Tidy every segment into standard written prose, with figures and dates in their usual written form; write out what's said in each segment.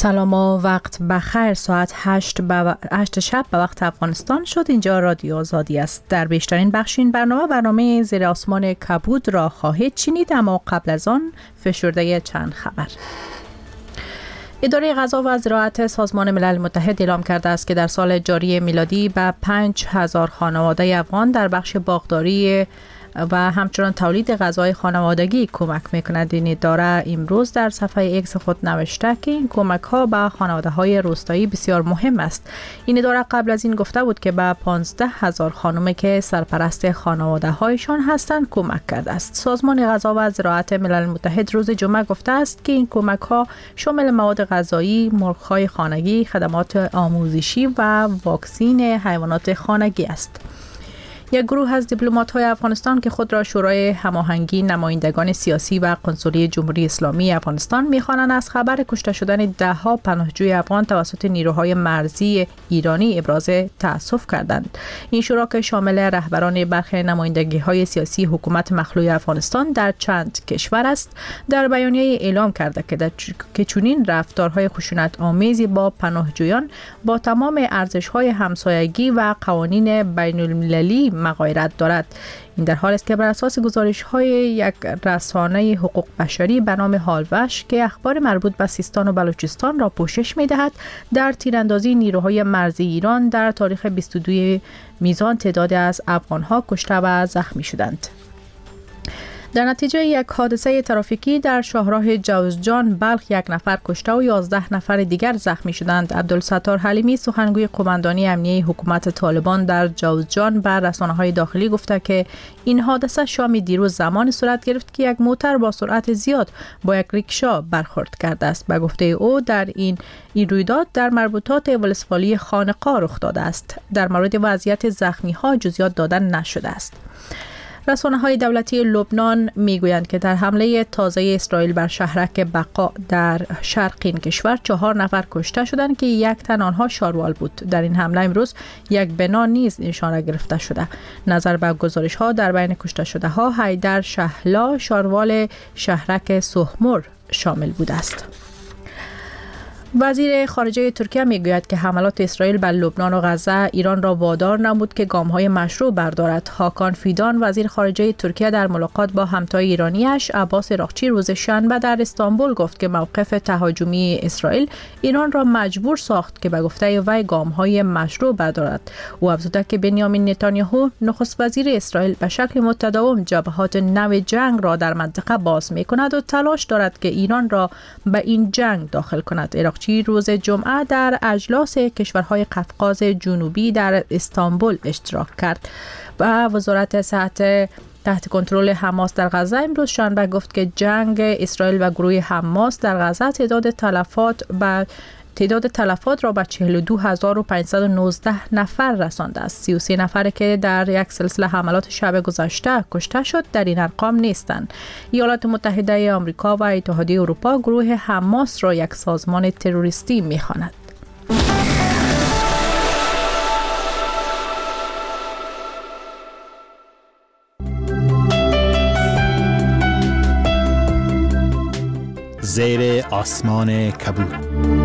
سلام و وقت بخیر. ساعت 8 شب به وقت افغانستان شد. اینجا رادیو آزادی است. در بیشترین بخش این برنامه زیر آسمان کبود را خواهید شنید، اما قبل از آن فشرده چند خبر. اداره غذا و زراعت سازمان ملل متحد اعلام کرده است که در سال جاری میلادی به 5000 خانواده افغان در بخش باغداری و همچنان تولید غذای خانوادگی کمک میکند. این اداره امروز در صفحه ایکس خود نوشته که این کمک ها به خانواده های روستایی بسیار مهم است. این اداره قبل از این گفته بود که به 15000 خانم که سرپرست خانواده هایشان هستند کمک کرده است. سازمان غذا و زراعت ملل متحد روز جمعه گفته است که این کمک ها شامل مواد غذایی، مرغ های خانگی، خدمات آموزشی و واکسین حیوانات خانگی است. یک گروه از دیپلمات‌های افغانستان که خود را شورای هماهنگی نمایندگان سیاسی و کنسولی جمهوری اسلامی افغانستان می‌خوانند از خبر کشته شدن ده‌ها پناهجوی افغان توسط نیروهای مرزی ایرانی ابراز تأسف کردند. این شورا که شامل رهبران برخی نمایندگی‌های سیاسی حکومت مخلوع افغانستان در چند کشور است، در بیانیه اعلام کرده که چنین رفتارهای خشونت‌آمیزی با پناهجویان با تمام ارزش‌های همسایگی و قوانین بین‌المللی مغایرت دارد. این در حالی است که بر اساس گزارش‌های یک رسانه حقوق بشری به نام هالوش که اخبار مربوط به سیستان و بلوچستان را پوشش می‌دهد، در تیراندازی نیروهای مرزی ایران در تاریخ 22 میزان تعدادی از افغان‌ها کشته و زخمی شدند. در نتیجه یک حادثه ترافیکی در شاهراه جوزجان بلخ 1 نفر کشته و 11 نفر دیگر زخمی شدند. عبدالستار حلیمی سخنگوی قماندانی امنیه حکومت طالبان در جوزجان بر رسانه‌های داخلی گفته که این حادثه شام دیروز زمان صورت گرفت که یک موتر با سرعت زیاد با یک ریکشا برخورد کرده است. به گفته او در این رویداد در مربوطات ولسوالی خانقاه رخ داده است. در مورد وضعیت زخمی‌ها جزئیات داده نشده است. رسانه‌های دولتی لبنان میگویند که در حمله تازه اسرائیل بر شهرک بقا در شرق این کشور 4 نفر کشته شدند که 1 تن آنها شاروال بود. در این حمله امروز یک بنا نیز نشانه گرفته شده. نظر به گزارش‌ها در بین کشته شده‌ها حیدر شهلا شاروال شهرک سهمر شامل بوده است. وزیر خارجه ترکیه میگوید که حملات اسرائیل بر لبنان و غزه ایران را وادار نمود که گام‌های مشروع بردارد. هاکان فیدان وزیر خارجه ترکیه در ملاقات با همتای ایرانیش عباس راغچی روز شنبه در استانبول گفت که موقف تهاجمی اسرائیل ایران را مجبور ساخت که به گفته وی گام‌های مشروع بردارد. او افزود که بنیامین نتانیاهو نخست وزیر اسرائیل به شکل متداوم جبهات نو جنگ را در منطقه باز می‌کند و تلاش دارد که ایران را به این جنگ داخل کند. روز جمعه در اجلاس کشورهای قفقاز جنوبی در استانبول اشتراک کرد و وزارت صحت تحت کنترل حماس در غزه امروز شنبه گفت که جنگ اسرائیل و گروه حماس در غزه تعداد تلفات را به 42519 نفر رسانده است. 33 نفر که در یک سلسله حملات شب گذشته کشته شد در این ارقام نیستند. ایالات متحده آمریکا و اتحادیه اروپا گروه حماس را یک سازمان تروریستی می‌خواند. زیر آسمان کبود.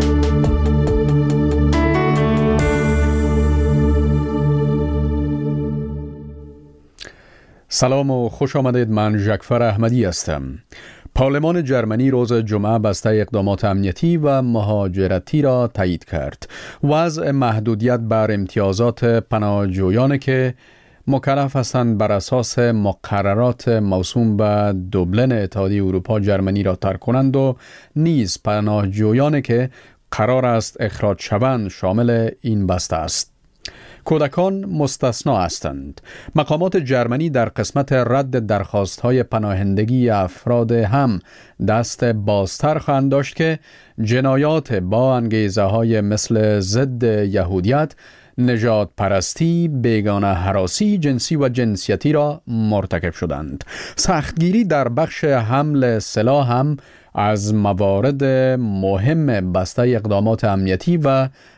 سلام و خوش آمدید. من ژکفر احمدی هستم. پارلمان جرمنی روز جمعه بسته اقدامات امنیتی و مهاجرتی را تایید کرد. وضع محدودیت بر امتیازات پناهجویان که مکلف هستند بر اساس مقررات موسوم به دوبلن اتحادیه اروپا جرمنی را ترک کنند و نیز پناهجویان که قرار است اخراج شوند شامل این بسته است. کودکان مستثنا هستند. مقامات جرمنی در قسمت رد درخواست‌های پناهندگی افراد هم دست بازتر خواهند داشت که جنایات با انگیزه‌های مثل ضد یهودیت، نژاد پرستی، بیگانه هراسی جنسی و جنسیتی را مرتکب شدند. سختگیری در بخش حمل سلاح هم از موارد مهم بسته اقدامات امنیتی و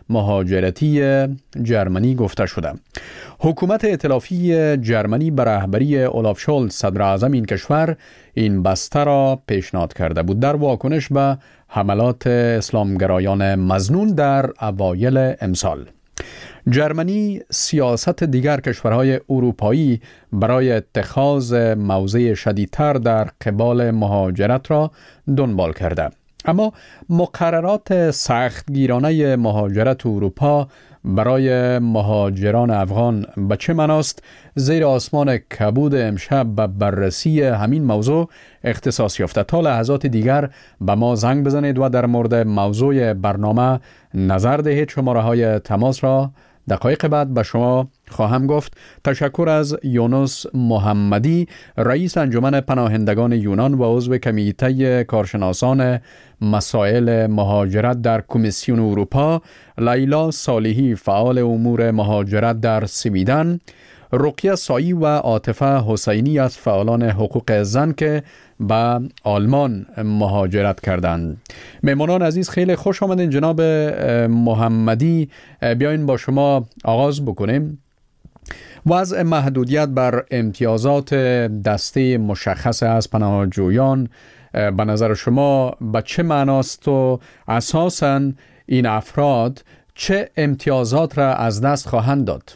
مهاجرتی جرمنی گفته شده. حکومت ائتلافی جرمنی به رهبری اولاف شولز صدر اعظم این کشور این بسته را پیشنهاد کرده بود در واکنش به حملات اسلامگرایان مظنون در اوایل امسال. جرمنی سیاست دیگر کشورهای اروپایی برای اتخاذ موضع شدیدتر در قبال مهاجرت را دنبال کرده. اما مقررات سختگیرانه مهاجرت اروپا برای مهاجران افغان به چه معناست؟ زیر آسمان کبود امشب به بررسی همین موضوع اختصاص یافته. تا لحظات دیگر به ما زنگ بزنید و در مورد موضوع برنامه نظر دهید. شماره های تماس را دقایق بعد به شما خواهم گفت. تشکر از یونس محمدی، رئیس انجمن پناهندگان یونان و عضو کمیته کارشناسان مسائل مهاجرت در کمیسیون اروپا، لیلا صالحی، فعال امور مهاجرت در سویدن، رقیه سایی و عاطفه حسینی از فعالان حقوق زن که به آلمان مهاجرت کردند. مهمانان عزیز خیلی خوش آمدین. جناب محمدی، بیاین با شما آغاز بکنیم. وضع محدودیت بر امتیازات دسته مشخص از پناهجویان به نظر شما به چه معناست و اساساً این افراد چه امتیازات را از دست خواهند داد؟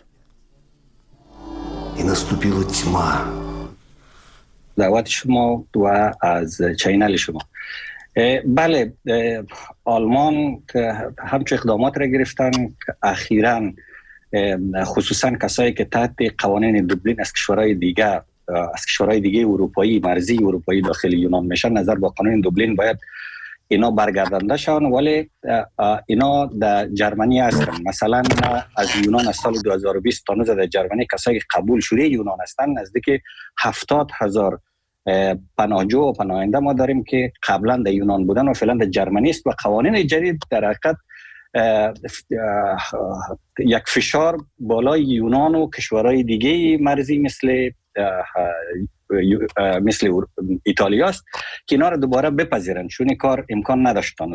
І наступила тьма. دعوت شما و از چینل شما. بله، آلمان همچه اقدامات را گرفتن که اخیراً خصوصاً کسایی که تحت قوانین دوبلین از کشورهای دیگه اروپایی، مرزی اروپایی داخل یونان میشن، نظر با قانون دوبلین باید اینا برگردانده شون، ولی اینا در جرمنی هستن. مثلا از یونان از سال 2020 تا نوزه در جرمنی کسایی که قبول شده یونان هستن نزدیک 70,000 پناهجو و پناهنده ما داریم که قبلا در یونان بودن و فعلا در جرمنی است. و قوانین جدید در حقیقت یک فشار بالای یونان و کشورهای دیگه مرزی مثل ایتالیا است که اینا را دوباره بپذیرن، چون این کار امکان نداشتن.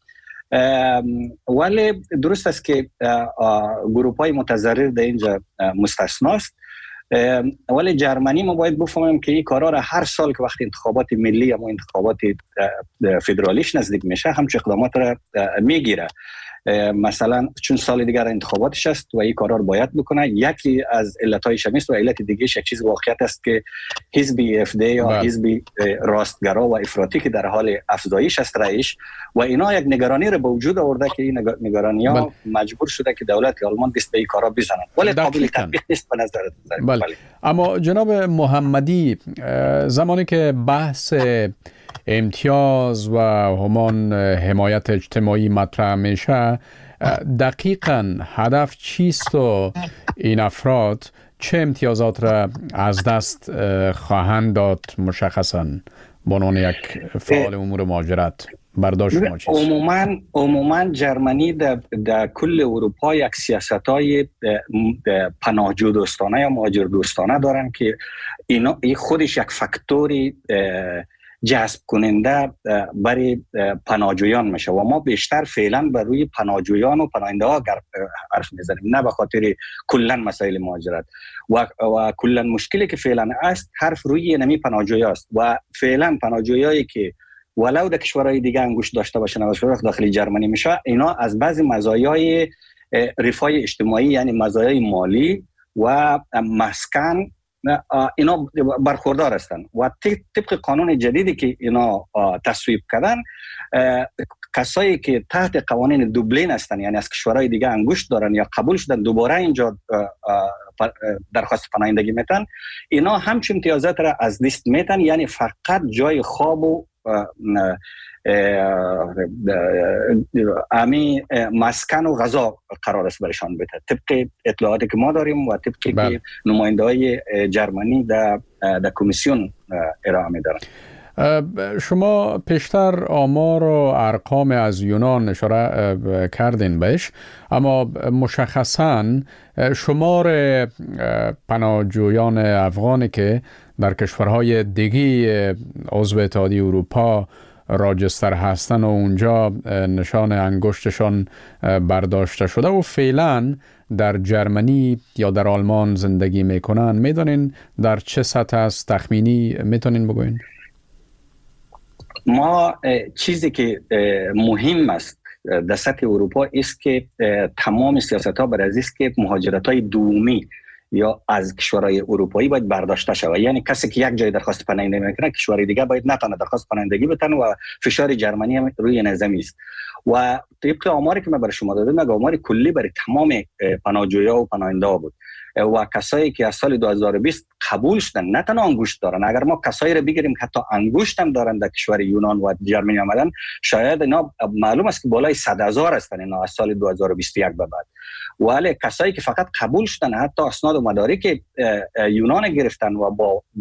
ولی درست است که گروه‌های متضرر در اینجا مستثناست، ولی جرمنی ما باید بفهمیم که این کارا را هر سال که وقتی انتخابات ملی یا انتخابات فدرالیش نزدیک میشه همچه اقدامات را میگیره. مثلا چون سال دیگر انتخاباتش است و این کارا رو باید بکنه. یکی از علتایش هست و علت دیگهش یک چیز واقعیت است که حزب AfD یا حزب راستگرا و افراطی که در حال افزایش است رئیس و اینا یک نگرانی رو به وجود آورده که این نگرانی ها مجبور شده که دولت آلمان دست به این کارا بزنن، ولی قابل تطبیق نیست به نظر. بله. اما جناب محمدی، زمانی که بحث امتیاز و همان حمایت اجتماعی مطرح میشه، دقیقاً هدف چیست و این افراد چه امتیازات را از دست خواهند داد؟ مشخصاً به عنوان یک فعال امور مهاجرت برداشت شما چیست؟ عموماً جرمنی در کل اروپا یک سیاست‌های پناهجو دوستانه یا مهاجر دوستانه دارن که اینا خودش یک فاکتوری جذب کننده برای پناهجویان میشه و ما بیشتر فعلا بر روی پناهجویان و پناهنده ها حرف میزنیم، نه به خاطر کلا مسائل مهاجرت و کلا مشکلی که فعلا است حرف روی نمی پناهجویی است و فعلا پناهجویایی که ولو در کشورهای دیگه انگشت داشته باشن و داخل جرمنی میشه، اینا از بعضی مزایای رفاه اجتماعی یعنی مزایای مالی و مسکن اینا برخوردار هستند و طبق قانون جدیدی که اینا تصویب کردن، کسایی که تحت قوانین دوبلین هستند یعنی از کشورهای دیگه انگشت دارن یا قبول شدن دوباره اینجا درخواست پناهندگی میتن، اینا همچین امتیازات را از دست میتن، یعنی فقط جای خواب و مسکن و غذا قرار است برشان بده، طبق اطلاعاتی که ما داریم و طبقی که نماینده های جرمنی در کمیسیون ارائه میدارن. شما پیشتر آمار و ارقام از یونان اشاره کردین بهش، اما مشخصاً شمار پناهجویان افغانی که در کشورهای دیگه عضو اتحادیه اروپا راجستر هستن و اونجا نشان انگشتشان برداشته شده و فعلا در جرمنی یا در آلمان زندگی میکنن. میدونین در چه سطح است تخمینی؟ میتونین بگوین؟ ما چیزی که مهم است در سطح اروپا است که تمام سیاست ها بر اساس است که مهاجرت های دومی یا از کشورهای اروپایی باید برداشته شود. یعنی کسی که یک جای درخواست پناهندگی میکنه کشور دیگه باید نتونه درخواست پناهندگی بتونه و فشار جرمنی هم روی نظامی است. و طبق آماری که من برای شما دادم آمار کلی برای تمام پناهجویان و پناهنده بود و کسایی که از سال 2020 قبول شدن نه تنها انگشت دارن، اگر ما کسایی رو بگیریم که حتی انگشت هم دارن در کشور یونان و جرمنی آمدن شاید اینا معلوم است که بالای 100,000 هستن اینا از سال 2021 به بعد. ولی کسایی که فقط قبول شدن حتی اسناد و مدارک یونان گرفتن و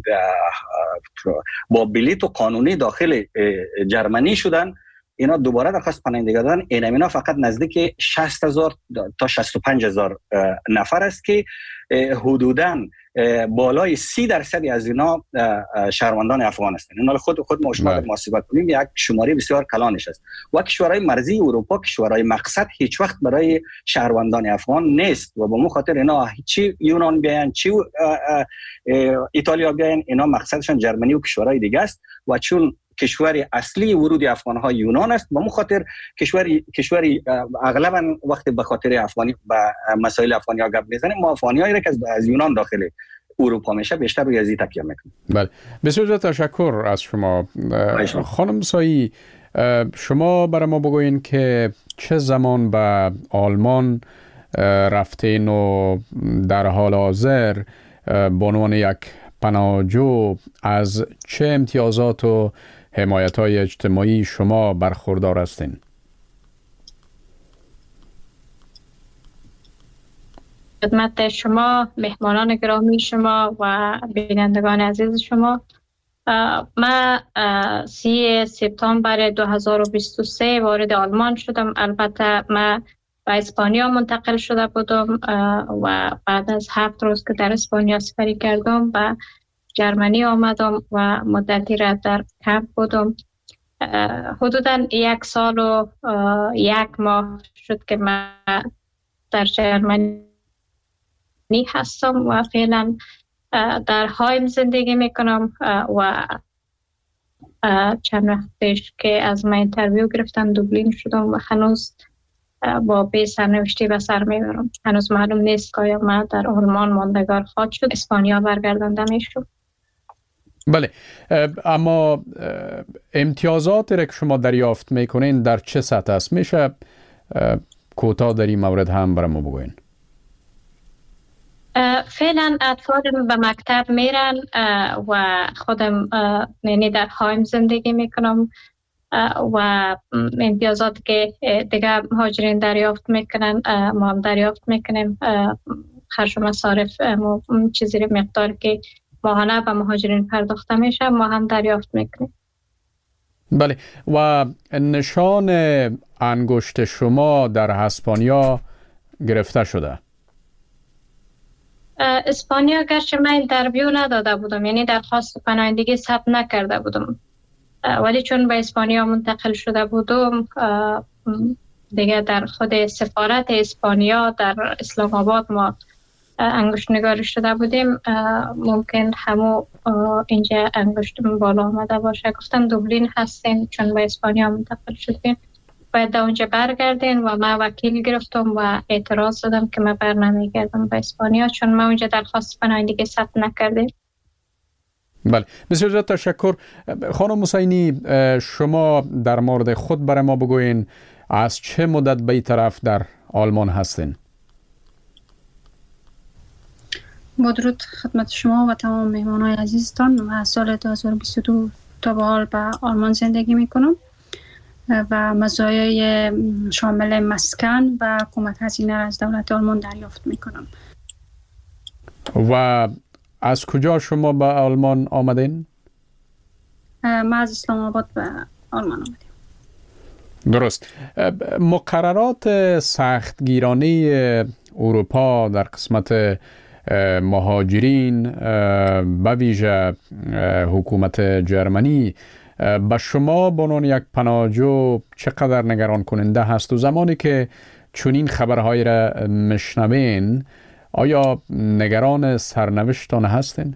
با بلیط و قانونی داخل جرمنی شدن اینا دوباره درخواست پناهندگی دادن. اینا فقط نزدیک 60,000 تا 65,000 نفر است که حدوداً بالای 30% از اینا شهروندان افغان هستند. اینا خود ما شما محاسبه کنیم یک شماره بسیار کلانش است. و کشورهای مرزی اروپا کشورهای مقصد هیچ وقت برای شهروندان افغان نیست و به مو خاطر اینا چی یونان بیاین چی ایتالیا بیاین اینا مقصدشان جرمنی و کشورهای دیگه است و چون کشور اصلی ورود افغان ها یونان است به خاطر کشوری اغلبا وقتی به خاطر افغانی به مسائل افغانی ها گپ میزنیم ما افغانی هایی که از یونان داخل اروپا میشه بیشتر روی ازی تکیه میکنیم. بله بسیار تشکر از شما. خانم سایی شما برای ما بگوین که چه زمان به آلمان رفتین و در حال حاضر به عنوان یک پناهجو از چه امتیازات و حمایت‌های اجتماعی شما برخوردار هستین؟ خدمت شما مهمانان گرامی شما و بینندگان عزیز شما، من 3 سپتامبر 2023 وارد آلمان شدم. البته من به اسپانیا منتقل شده بودم و بعد از 7 روز که در اسپانیا سفری کردم و جرمنی آمدم و مدتی را در کمپ بودم. حدوداً 1 سال و 1 ماه شد که من در جرمنی هستم و فعلا در هایم زندگی میکنم و چند وقت پیش که از من اینترویو گرفتن دوبلین شدم و هنوز با به سرنوشتی به سر میبرم. هنوز معلوم نیست که آیا من در آلمان ماندگار خواهد شد اسپانیا برگردانده میشم. بله اما امتیازاتی را که شما دریافت میکنین در چه سطح است؟ میشه کوتاه در این مورد هم برای ما بگوین؟ فعلا اطفال به مکتب میرن و خودم یعنی در هایم زندگی میکنم و امتیازات که دیگه مهاجرین دریافت میکنن ما هم دریافت میکنیم. خرج و مصارف چیزی مقدار که ماهانه به مهاجرین پرداخته میشه ما هم دریافت میکنیم. بله و نشان انگشت شما در اسپانیا گرفته شده؟ اسپانیا گرچه من اینترویو نداده بودم یعنی درخواست پناهندگی ثبت نکرده بودم ولی چون به اسپانیا منتقل شده بودم دیگه در خود سفارت اسپانیا در اسلام آباد ما انگشت نگاری شده بودیم ممکن همو اینجا انگشت بالا آمده باشه. گفتن دوبلین هستین چون به اسپانیا منتقل شدین باید در اونجا برگردین و من وکیل گرفتم و اعتراض دادم که من بر نمیگردم به اسپانیا چون من اونجا درخواست پناهندگی ثبت نکردیم. بله بسیار تشکر. خانم حسینی شما در مورد خود برای ما بگوین از چه مدت به این طرف در آلمان هستین؟ با درود خدمت شما و تمام مهمانان عزیزتان. من از سال 2022 تا به حال به آلمان زندگی میکنم و مزایای شامل مسکن و حکومت هزینه از دولت آلمان دریافت میکنم. و از کجا شما به آلمان آمدین؟ من از اسلام آباد به آلمان آمدیم. درست. مقررات سختگیرانه اروپا در قسمت مهاجرین به ویژه حکومت جرمنی به شما به عنوان یک پناهجو چقدر نگران کننده هست و زمانی که چنین خبرهایی را میشنوین آیا نگران سرنوشتان هستین؟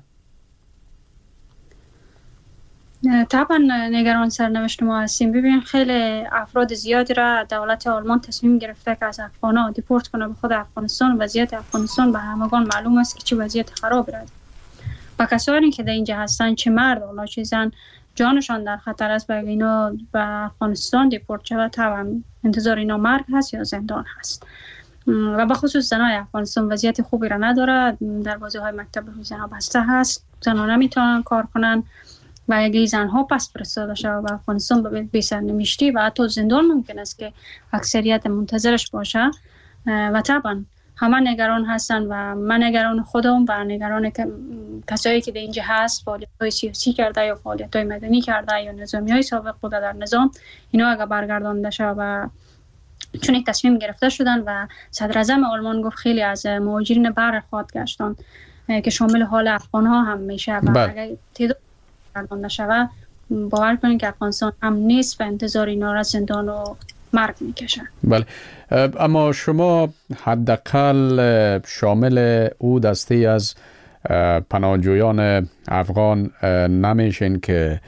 طبعا نگران سرنوشت ما هستیم. ببین خیلی افراد زیادی را دولت آلمان تصمیم گرفته که از افغان‌ها دیپورت کنه به خود افغانستان. وضعیت افغانستان به همگان معلوم است که چه وضعیت خراب است و کسانی که در اینجا هستند چه مرد و چه زن جانشان در خطر است. و اینا به افغانستان دیپورت شود طبعا انتظار اینا مرگ هست یا زندان هست و به خصوص زنای افغانستان وضعیت خوبی را نداره. دروازه‌های مکتب زنها بسته هست، زنها نمیتونن کار کنن و اگه زنها پس فرستاده شود به افغانستان به بی سرنوشتی و حتی زندان ممکن است که اکثریت منتظرش باشه و طبعا همه نگران هستن و من نگران خودم و نگران کسایی که در اینجا هست فعالیت‌های سیاسی کرده یا فعالیت‌های مدنی کرده یا نظامی‌های سابق بوده در نظام، اینا اگه برگردانده شود و چون یک تصمیم گرفته شدن و صدر اعظم آلمان گفت خیلی از مهاجرین بر خواهد گشتن که شامل حال افغان‌ها هم میشه و اگه تعداد برگردانده شود باور کنید که افغانستان هم نیست و انتظار اینا را زندان و مرگ میکشه. بله، اما شما حداقل شامل او دسته از پناهجویان افغان نمیشین که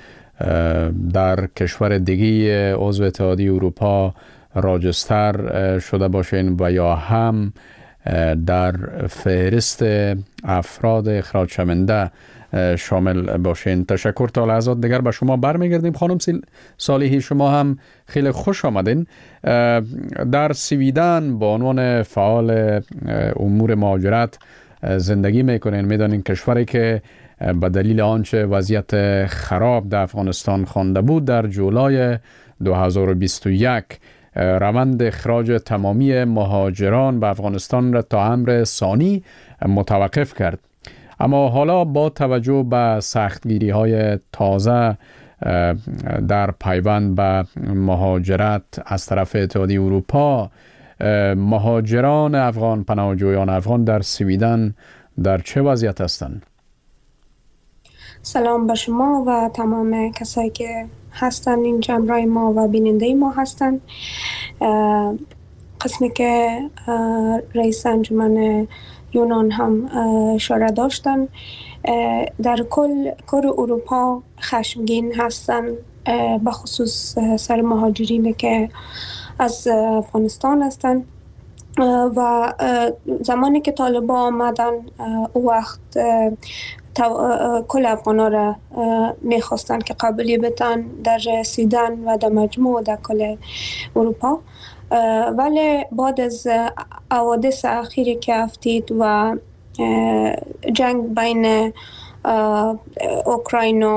در کشور دیگه عضو اتحادیه اروپا راجستر شده باشین و یا هم در فهرست افراد اخراج شونده شامل باشین. تشکر. تا لحظات دیگر به شما برمیگردیم. خانم صالحی، شما هم خیلی خوش آمدین. در سویدن به عنوان فعال امور مهاجرت زندگی میکنین. میدانین کشوری که به دلیل آنچه وضعیت خراب در افغانستان خوانده بود در جولای 2021 روند اخراج تمامی مهاجران به افغانستان را تا امر ثانی متوقف کرد. اما حالا با توجه به سختگیری‌های تازه در پیوند به مهاجرت از طرف اتحادیه اروپا، مهاجران افغان، پناهجویان افغان در سویدن در چه وضعیت هستند؟ سلام به شما و تمام کسایی که هستن اینجا همراه ما و بیننده ما هستن. قسمی که رئیس انجمن یونان هم اشاره داشتن، در کل اروپا خشمگین هستن به خصوص سر مهاجرین که از افغانستان هستن و زمانی که طالبان آمدن او وقت کل افغانا را میخواستن که قبولی بتن در سویدن و در مجموع در کل اروپا، ولی بعد از حوادث اخیری که افتید و جنگ بین اوکراین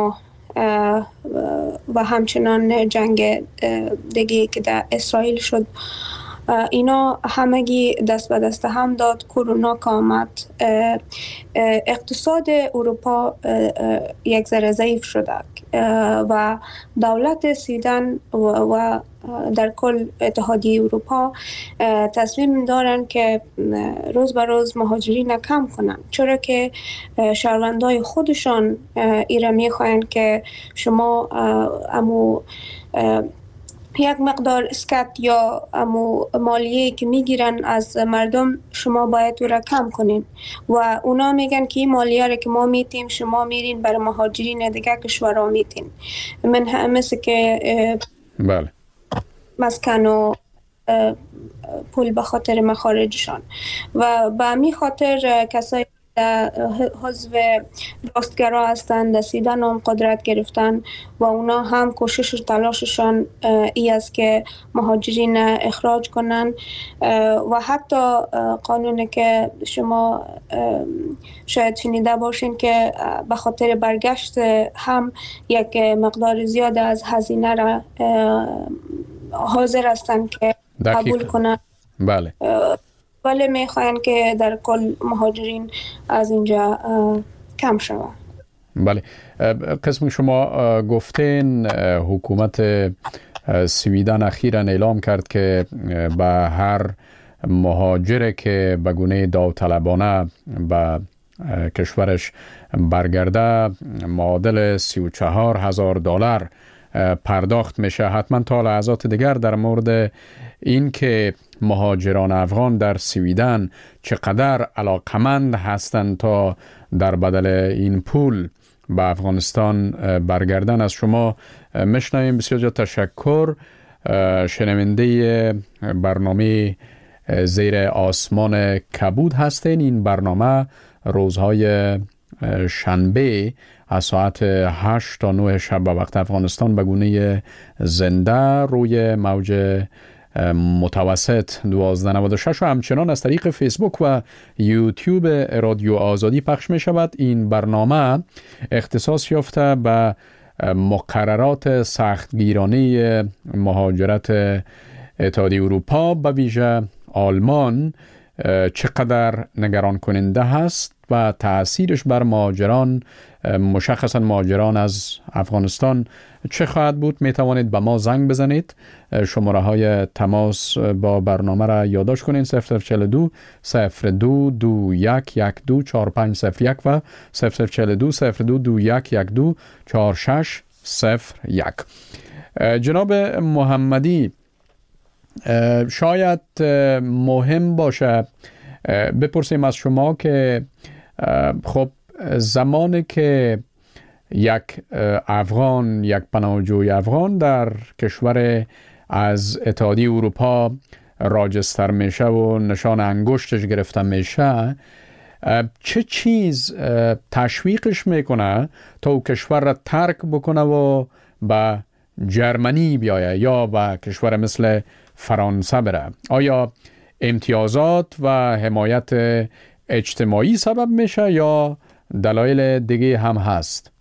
و همچنان جنگ دیگه که در اسرائیل شد، اینا همگی دست به دست هم داد. کرونا که آمد اقتصاد اروپا یک ذره ضعیف شده و دولت سویدن و در کل اتحادیه اروپا تصمیم دارن که روز به روز مهاجرین کم کنن، چرا که شهروندای خودشان ایره میخواین که شما امو یک مقدار اسکات یا امو مالیه که میگیرن از مردم شما باید او را کم کنین و اونا میگن که این مالیه را که ما میتیم شما میرین برای مهاجرین دیگه کشورها میتین، من مثل که بله مسکن و پول به خاطر مخارجشان و به همین خاطر کسایی در حزب راستگرا هستند در سویدن هم قدرت گرفتن و اونا هم کوشش و تلاششان ای است که مهاجرین اخراج کنن و حتی قانونی که شما شاید شنیده باشین که به خاطر برگشت هم یک مقدار زیاد از هزینه را حاضر هستند که قبول کنن. بله، ولی میخواین که در کل مهاجرین از اینجا کم شود. بله، قسم شما گفتین حکومت سویدن اخیراً اعلام کرد که به هر مهاجر که به گونه داوطلبانه به کشورش برگرده معادل $34,000 پرداخت میشه. حتما تا لحظات دیگر در مورد این که مهاجران افغان در سویدن چقدر علاقمند هستند تا در بدل این پول به افغانستان برگردن از شما میشنویم. بسیار زیاد تشکر. شنونده برنامه زیر آسمان کبود هستین. این برنامه روزهای شنبه از ساعت 8 تا 9 شب به وقت افغانستان به گونه زنده روی موج متوسط 1296 و همچنان از طریق فیسبوک و یوتیوب رادیو آزادی پخش می شود. این برنامه اختصاص یافته به مقررات سختگیرانه مهاجرت اتحادیه اروپا به ویژه آلمان چقدر نگران کننده هست و تأثیرش بر مهاجران، مشخصا مهاجران از افغانستان چه خواهد بود. می توانید به ما زنگ بزنید. شماره های تماس با برنامه را یادداشت کنید: 0042 02 21 12 4501 و 0042 02 21 12 4601. جناب محمدی، شاید مهم باشه بپرسیم از شما که خب زمانی که یک افغان، یک پناهجوی افغان در کشور از اتحادیه اروپا راجستر میشه و نشان انگشتش گرفته میشه، چه چیز تشویقش میکنه تا او کشور را ترک بکنه و به جرمنی بیایه یا به کشور مثل فرانسه بره؟ آیا امتیازات و حمایت اجتماعی سبب میشه یا دلایل دیگه هم هست؟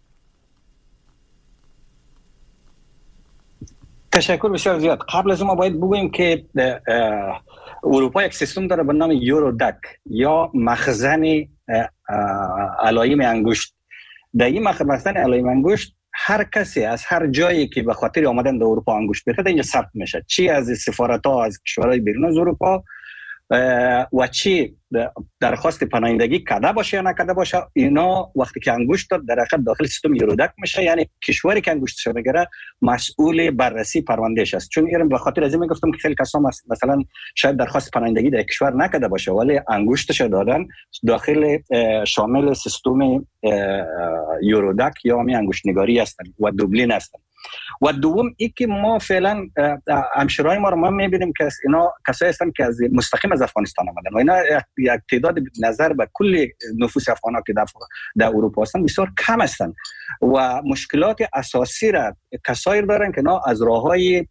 تشکر بسیار زیاد. قبل از ما باید بگوییم که اروپا یک سیستم داره به نام یورودک یا مخزن علائم انگشت. در این مخزن علائم انگشت هر کسی از هر جایی که به خاطر آمدن در اروپا انگشت بریزه اینجا ثبت میشه، چی از سفارت‌ها از کشورهای بیرون از اروپا و چی درخواست پناهندگی کرده باشه یا نکرده باشه. اینا وقتی که انگشت داد در حقیقت داخل سیستم یورودک میشه، یعنی کشوری که انگشتش میگیره مسئول بررسی پروندهش است. چون ایران به خاطر از این میگفتم که خیلی کسا مثلا شاید درخواست پناهندگی در کشور نکرده باشه ولی انگشتش دادن داخل شامل سیستم یورودک یا می انگشت نگاری هستن و دوبلین هستن. و دوم ای که ما فعلا همشرای ما رو ما میبینیم که اینا کسایی هستن که از مستقیم از افغانستان آمدن و اینا یک تعداد نظر به کل نفوس افغان‌ها که در اروپا هستن بسیار کم هستن و مشکلات اساسی را کسایی دارن که اینا از راههای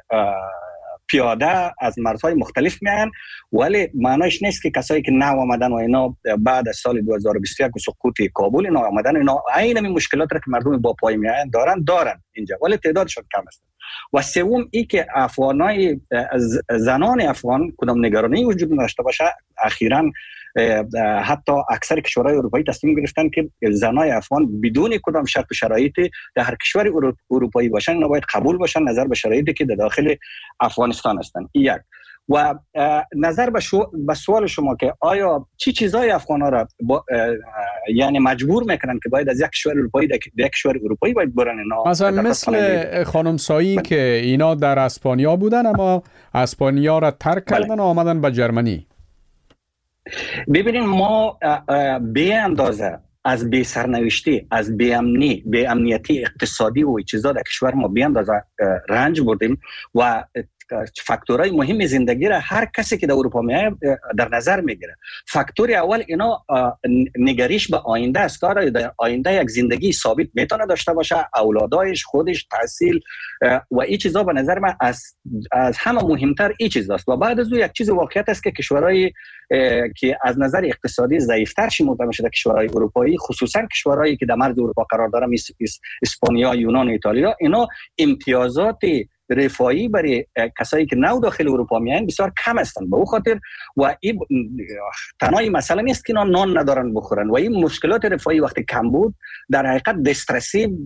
پیاده از مرزهای مختلف میان، ولی معنیش نیست که کسایی که نو آمدن و اینا بعد از سال 2021 و سقوط کابل اینا آمدن اینا عین این مشکلات را که مردم با پای میان دارن اینجا، ولی تعدادشون کم است. و سوم ای که افغانای زنان افغان کدام نگرانی وجود داشته باشه، اخیراً حتی اکثر کشورهای اروپایی تصمیم گرفتن که زنای افغان بدون کدام شرط و شرایطی در هر کشور اروپایی باشن اینا باید قبول باشن نظر به شرایطی که در داخل افغانستان هستن. یک و نظر به سوال شما که آیا چی چیزای افغان‌ها را یعنی مجبور میکنن که باید از یک کشور اروپایی در یک کشور اروپایی باید برن اینا، مثلا مثل خانم سایی که اینا در اسپانیا بودن اما اسپانیا را ترک کردن و آمدن به جرمنی. ببینید ما به اندازه از بی سرنوشتی، از بی امنیتی اقتصادی و چیزا در کشور ما به اندازه رنج بردیم و فاکتورهای مهم زندگی را هر کسی که در اروپا میاد در نظر میگیره. فاکتور اول اینا نگریش به آینده است، که در آینده یک زندگی ثابت میتونه داشته باشه، اولادایش، خودش، تحصیل و این چیزا به نظر من از همه مهمتر این چیز است. و بعد از اون یک چیز واقعیت است که کشورهای که از نظر اقتصادی ضعیفتر شمرده میشه در کشورهای اروپایی، خصوصا کشورهایی که در مرز اروپا قرار دارن مثل اسپانیا، یونان، ایتالیا، اینا امتیازات رفاهی برای کسایی که نو داخل اروپا میان بسیار کم هستند. به او خاطر و این تنها مسئله نیست که اینا نان ندارن بخورن و این مشکلات رفاهی وقتی کم بود در حقیقت دسترسی و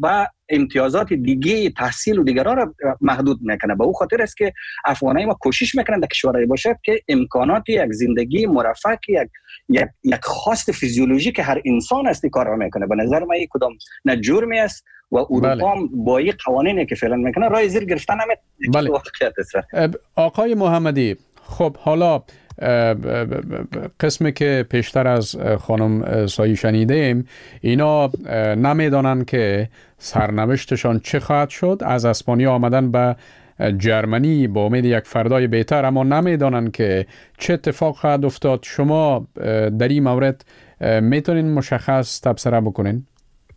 امتیازات دیگه تحصیل و دیگرها را محدود میکنه. به او خاطر است که افغانای ما کوشش میکنن در کشورهای باشد که امکانات یک زندگی مرفه، یک خواست فیزیولوژیک هر انسان است کار را میکنه. به نظر من این کدام نه جرمی است و اروپا هم با این قوانینی که فعلا میکنه راه زیر گرفتن نمیتونه. واقعیت است. آقای محمدی، خب حالا قسمی که پیشتر از خانم سایی شنیدیم، اینا نمیدانن که سرنوشتشان چه خواهد شد. از اسپانیا آمدن به جرمنی با امید یک فردای بهتر، اما نمیدانن که چه اتفاق خواهد افتاد. شما در این مورد میتونین مشخص تبصره بکنین؟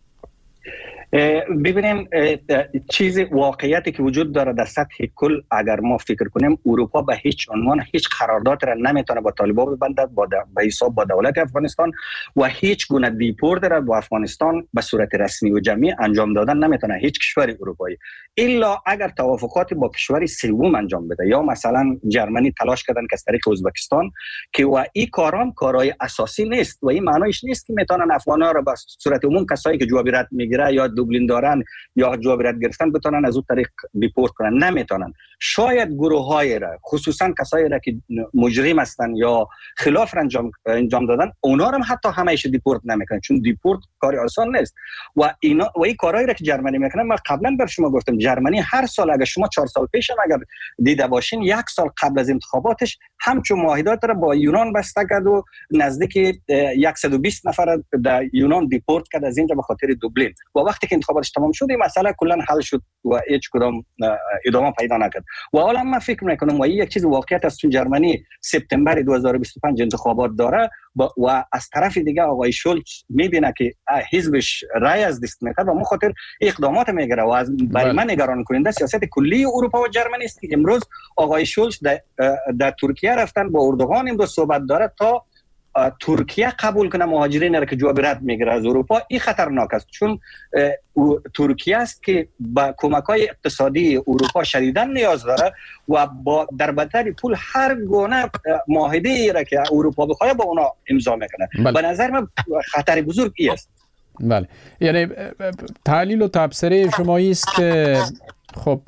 ببینیم چیز واقعیتی که وجود داره در سطح کل، اگر ما فکر کنیم اروپا به هیچ عنوان هیچ قرارداد را نمیتونه با طالبان ببندد به حساب با دولت افغانستان و هیچ گونه دیپورت را با افغانستان به صورت رسمی و جمعی انجام دادن نمیتونه هیچ کشور اروپایی، الا اگر توافقات با کشور سوم انجام بده. یا مثلا جرمنی تلاش کردن که از طریق ازبکستان که و این کارهای اساسی نیست و این معنیش نیست که میتونن افغان‌ها را به صورت عموم کسایی که جوابیت میگیره یا دوبلین دارن یا جوابیت گرفتن بتونن از اون طریق دیپورت کنن. نمیتونن. شاید گروه‌های را، خصوصا کسایی را که مجرم هستن یا خلاف انجام دادن، اونا رو حتی همیشه دیپورت نمیکنن، چون دیپورت کار آسان نیست. و این کارهایی را که جرمنی میکنه، ما قبلا بر شما گفتم جرمنی هر سال، اگر شما 4 سال پیش اگر دیده باشین، 1 سال قبل از انتخاباتش همچون معاهدات را با یونان بسته کرد و نزدیک 120 نفر در یونان دیپورت کرد از اینجا به خاطر دوبلین. و وقتی که انتخاباتش تمام شد این مسئله کلا حل شد و هیچ کدام ادامه پیدا نکرد. و حالا من فکر میکنم و این یک چیز واقعیت است، چون جرمنی سپتامبر 2025 انتخابات داره و از طرف دیگه آقای شولز میبینه که حزبش رای از دست میکنه و مخاطر اقدامات میگیره و از برای من نگران کننده سیاست کلی اروپا و جرمنی است که امروز آقای شولز در ترکیه رفتن با اردوغان امروز صحبت داره تا ترکیه قبول کنه مهاجرین را که جوابیت میگیره از اروپا. این خطرناک است، چون ترکیه است که با کمک‌های اقتصادی اروپا شدیداً نیاز داره و در بدل پول هر گونه معاهده‌ای را که اروپا بخواد با اونا امضا میکنه. به نظر من خطر بزرگ است. بله، یعنی تحلیل و تبصره شما است که خب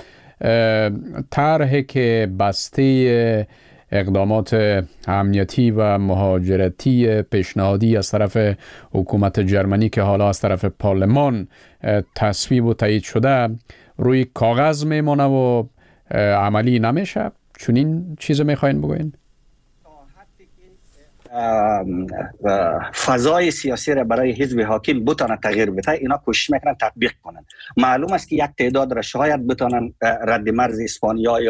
طرحی که بسته اقدامات امنیتی و مهاجرتی پیشنهادی از طرف حکومت جرمنی که حالا از طرف پارلمان تصویب و تایید شده روی کاغذ میمونه و عملی نمیشه. چون این چیز میخواین بگوین؟ فضای سیاسی را برای حزب حاکم بتونه تغییر بده، اینا کوشش میکنن تطبیق کنن. معلوم است که یک تعداد را شاید بتونن رد مرز اسپانیا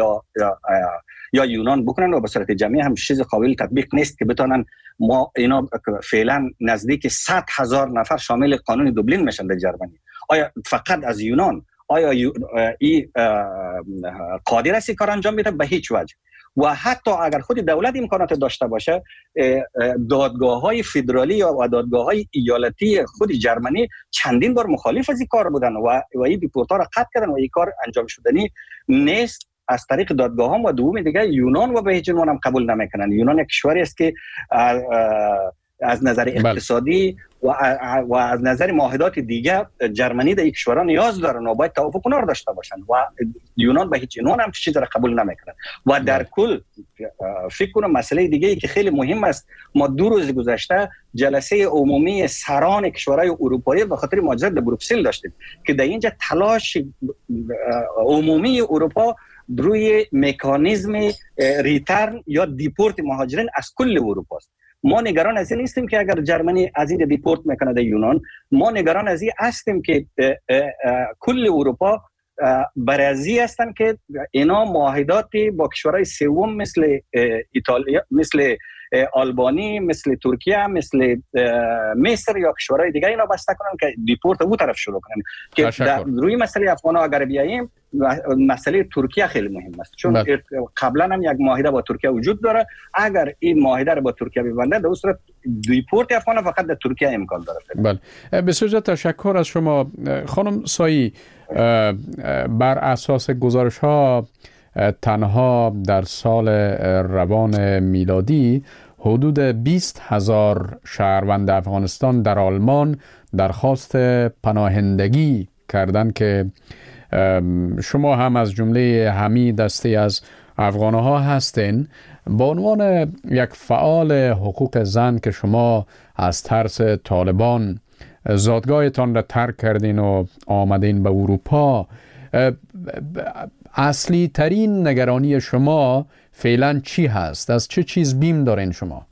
یا یونان بکنن و به صورت جمعی هم چیز قابل تطبیق نیست که بتونن. ما اینا فعلا نزدیک 100,000 نفر شامل قانون دوبلین میشن در جرمنی. آیا فقط از یونان آیا این قادر است کار انجام بده؟ به هیچ وجه. و حتی اگر خود دولت امکانات داشته باشه، دادگاه‌های فدرالی و دادگاه‌های ایالتی خود جرمنی چندین بار مخالف از این کار بودن و این دیپورت‌ها را قطع کردن و این کار انجام شدنی نیست از طریق دادگاه‌ها. و دوم دیگه یونان و به هیچ عنوان هم قبول نمیکنن. یونان یک کشوری است که از نظر اقتصادی و از نظر معاهدات دیگه جرمنی در یک کشورها نیاز دارن و باید توافق اونا رو داشته باشن و یونان به هیچ عنوان هم چیزی را قبول نمیکنن. و در کل فکر کنم مسئله دیگه ای که خیلی مهم است، ما 2 روز گذشته جلسه عمومی سران کشورهای اروپایی به خاطر مهاجرت در بروکسل داشتیم که در اینجا تلاش عمومی اروپا روی مکانیزم ریترن یا دیپورت مهاجرین از کل اروپا است. ما نگران از این نیستیم که اگر جرمنی از این دیپورت میکنه در یونان، ما نگران از این هستیم که کل اروپا برازی هستن که اینا معاهداتی با کشورهای سوم مثل ایتالیا، مثل آلبانی، مثل ترکیه، مثل مصر یا کشورهای دیگه اینا بسته کنن که دیپورت او طرف شروع کنن. که در روی مسئله افغان‌ها اگر بیاییم، مسئله ترکیه خیلی مهم است، چون قبلا هم یک معاهده با ترکیه وجود داره. اگر این معاهده رو با ترکیه ببنده، در صورت دیپورت افغان فقط در ترکیه امکان داره. بله، بسیار تشکر از شما خانم سایی. بر اساس گزارش‌ها تنها در سال روان میلادی حدود 20,000 شهروند افغانستان در آلمان درخواست پناهندگی کردن که شما هم از جمله همین دسته از افغانها هستین. با عنوان یک فعال حقوق زن که شما از ترس طالبان زادگاهتان را ترک کردین و آمدین به اروپا، اصلی ترین نگرانی شما فعلا چی هست؟ از چه چیز بیم دارین شما؟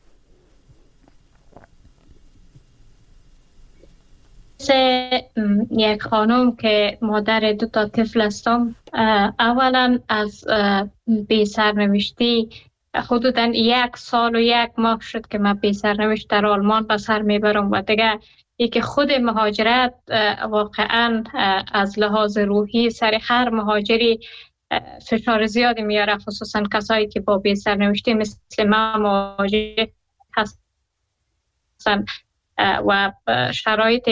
یک خانم که مادر 2 طفل هستم، اولا از بی سرنوشتی حدوداً 1 سال و 1 ماه شد که من بی سرنوشت در آلمان به سر میبرم و دیگه که خود مهاجرت واقعا از لحاظ روحی سر هر مهاجری فشار زیادی میاره، خصوصا کسایی که با بی سرنوشتی مثل من مهاجر هستن و شرایط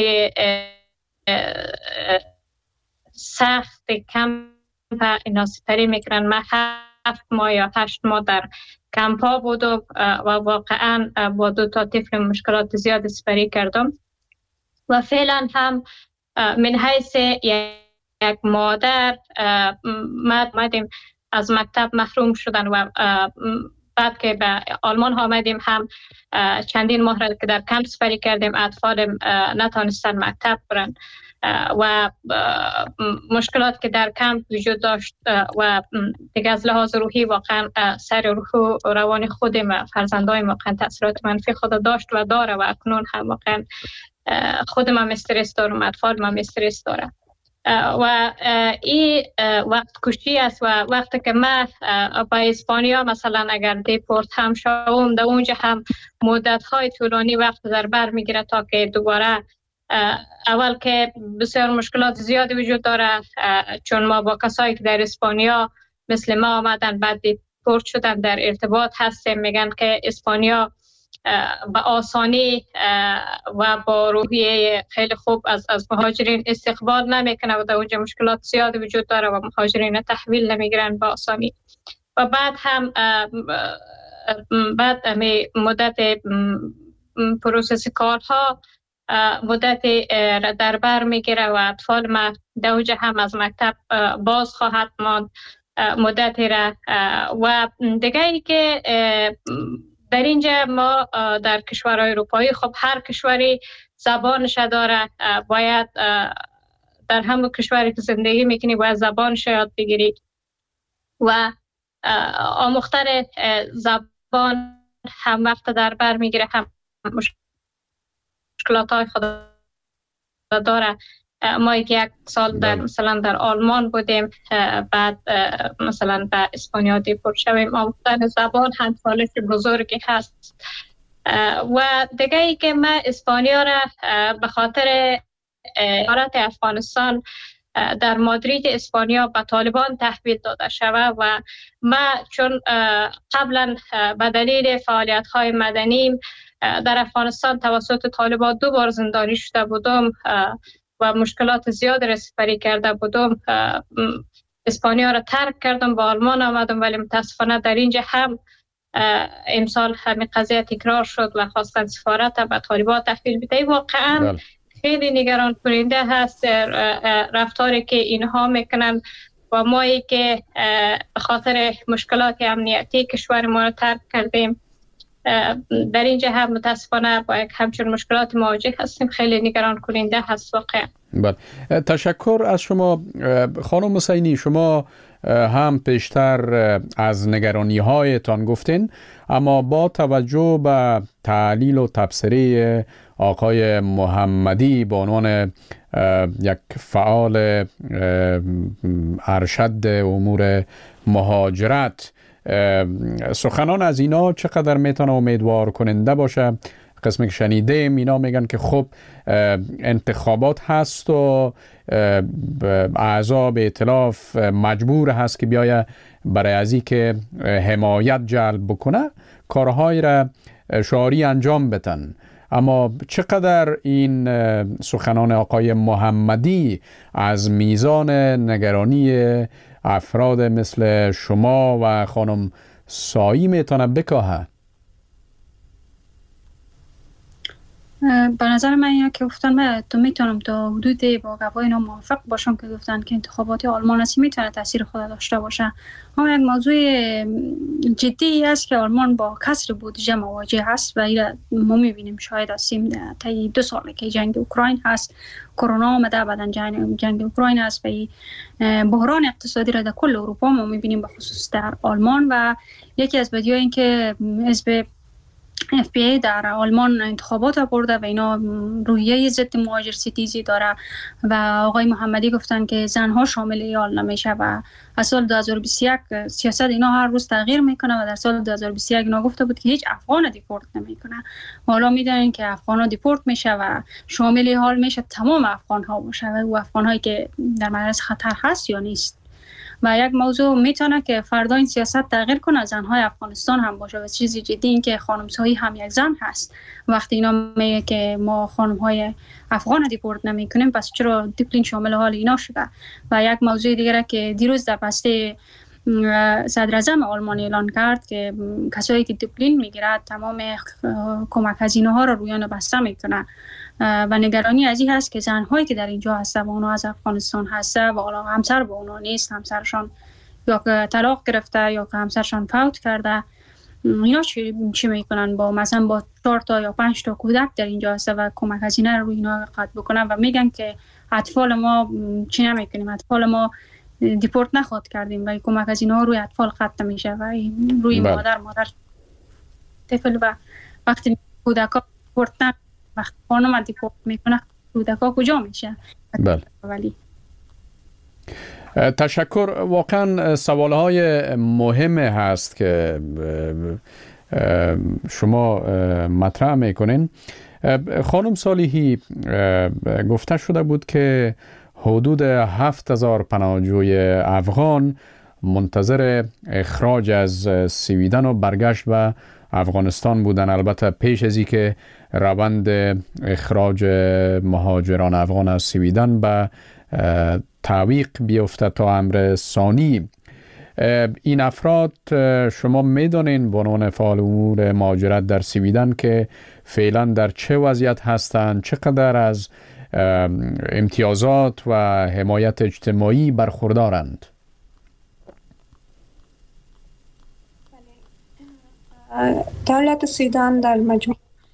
سخت کم اینا سپری میکنن. من 7 ماه یا 8 ماه در کمپ ها بودم و واقعا با 2 طفل مشکلات زیاد سپری کردم و فعلا هم من حیث یک مادر ما آمدیم از مکتب محروم شدن و بعد که به آلمان آمدیم هم چندین ماه را که در کمپ سپری کردیم، اطفال نتانستن مکتب برن و مشکلات که در کمپ وجود داشت و دیگه از لحاظ روحی واقعا سر روح و روان خودم فرزندای واقعا تاثیرات منفی خود داشت و داره و اکنون هم واقعا خودم هم استرس دارم، اطفال هم استرس داره و این وقت کشی است. و وقتی که من با اسپانیا مثلا اگر دیپورت هم شوم، در اونجا هم مدت های طولانی وقت در بر میگیره تا که دوباره اول که بسیار مشکلات زیادی وجود داره، چون ما با کسایی که در اسپانیا مثل ما آمدن بعد دیپورت شدن در ارتباط هستیم، میگن که اسپانیا با آسانی و با روحیه خیلی خوب از مهاجرین استقبال نمیکنه و در اونجا مشکلات زیاد وجود داره و مهاجرین تحویل نمیگیرن با آسانی. و بعد هم بعد مدت پروسس کارها مدت در بر میگیره و اطفال ما در اونجا هم از مکتب باز خواهد ماند مدتی را. و دیگه ای که در اینجا ما در کشورهای اروپایی خب هر کشوری زبانش داره، باید در همون کشوری که زندگی میکنی باید زبانش یاد بگیری و آموختن زبان هم وقت در بر میگیره، هم مشکلات های خود داره. ما 1 سال در مثلا در آلمان بودیم، بعد مثلا به اسپانیا دیپورت شویم. آموختن زبان هم چالش بزرگی هست. و دیگه ای که من اسپانیا را به خاطر امارت افغانستان در مادرید اسپانیا به طالبان تحویل داده شود و من چون قبلا به دلیل فعالیت های مدنیم در افغانستان توسط طالبان 2 بار زندانی شده بودم و مشکلات زیاد را سپری کرده بودم، اسپانیا را ترک کردم، با آلمان آمدم، ولی متاسفانه در اینجا هم امسال همین قضیه تکرار شد و خواستن سفارت به طالبان تحویل بده. واقعا خیلی نگران کننده هست رفتاری که اینها میکنن و مایی که به خاطر مشکلات امنیتی کشور ما را ترک کردیم در اینجا هم متاسفانه با یک همچون مشکلات مواجه هستیم. خیلی نگران کننده هست واقعا. بله، تشکر از شما خانم حسینی. شما هم پیشتر از نگرانی هایتان گفتین، اما با توجه به تحلیل و تبصره آقای محمدی به عنوان یک فعال ارشد امور مهاجرت، سخنان از اینا چقدر میتونه امیدوار کننده باشه؟ قسمی که شنیدیم اینا میگن که خب انتخابات هست و اعضا به ائتلاف مجبور هست که بیایه برای ازی که حمایت جلب بکنه کارهای را شعاری انجام بدن. اما چقدر این سخنان آقای محمدی از میزان نگرانی افراد مثل شما و خانم سایی میتونه بکاهه؟ به نظر من یا که گفتن من تو میتونم تا حدودی با گواهی اینا موافق باشم که گفتن که انتخابات آلمان هستی میتونه تاثیر خود داشته باشه، اما یک موضوع جدی است که آلمان با کسر بودجه مواجه هست و ایره ما میبینیم شاید هستیم طی 2 ساله که جنگ اوکراین هست، کرونا آمده، بعدن جنگ اوکراین هست و بحران اقتصادی را در کل اروپا ما میبینیم، به خصوص در آلمان. و یکی از بدیه‌ها این که حزب FPA در آلمان انتخابات برده و اینا روحیه ضد مهاجر ستیزی داره و آقای محمدی گفتن که زنها شامل ایال نمیشه و از سال 2021 سیاست اینا هر روز تغییر میکنه و در سال 2021 اینا گفته بود که هیچ افغان دیپورت نمیکنه. حالا میدونین که افغان ها دیپورت میشه و شامل حال میشه تمام افغان ها باشه و او افغان هایی که در معرض خطر هست یا نیست. و یک موضوع میتونه که فردا این سیاست تغییر کنه، زنهای افغانستان هم باشه و چیزی جدی این که خانم‌سایی هم یک زن هست. وقتی اینا میگه که ما خانم‌های افغان دیپورت نمیکنیم پس چرا دیپلین شامل حال اینا شده. و یک موضوع دیگه که دیروز در بسته صدر اعظم آلمان اعلان کرد که کسایی که دیپلین میگیرد تمام کمک هزینه ها رو رویان بسته میکنه و نگرانی از این هست که زنهایی که در اینجا هستن و اونا از افغانستان هستن و حالا همسر با اونا نیست، همسرشان یا که طلاق گرفته یا که همسرشان فوت کرده، اینا چی میکنن با مثلا با 4 تا یا 5 تا کودک در اینجا هستن و کمک هزینه رو روی اینا قطع بکنن و میگن که اطفال ما چی نمیکنیم، اطفال ما دیپورت نخواد کردیم و کمک هزینه ها روی اطفال قطع میشه و روی مادر طفل و وقتی کودکا دیپورت وقتی خانم دیپورت میکنه کودکا کجا میشه؟ بله. ولی تشکر. واقعا سوالهای مهم هست که شما مطرح میکنین. خانم صالحی، گفته شده بود که حدود 7000 پناهجوی افغان منتظر اخراج از سویدن و برگشت به افغانستان بودن، البته پیش از اینکه روند اخراج مهاجران افغان از سویدن به تعویق بیفته تا امر ثانی. این افراد شما میدانین به عنوان فعال امور مهاجرت در سویدن که فعلا در چه وضعیت هستند، چقدر از امتیازات و حمایت اجتماعی برخوردارند؟ دولت سویدن در مجموع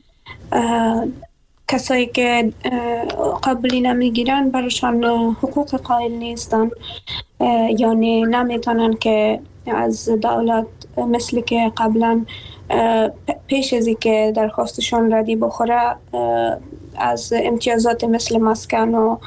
کسایی که قبولی نمیگیرن برشان حقوق قائل نیستن، یعنی نمیتونن که از دولت مثل که قبلا پیش از که درخواستشان ردی بخوره از امتیازات مثل مسکن و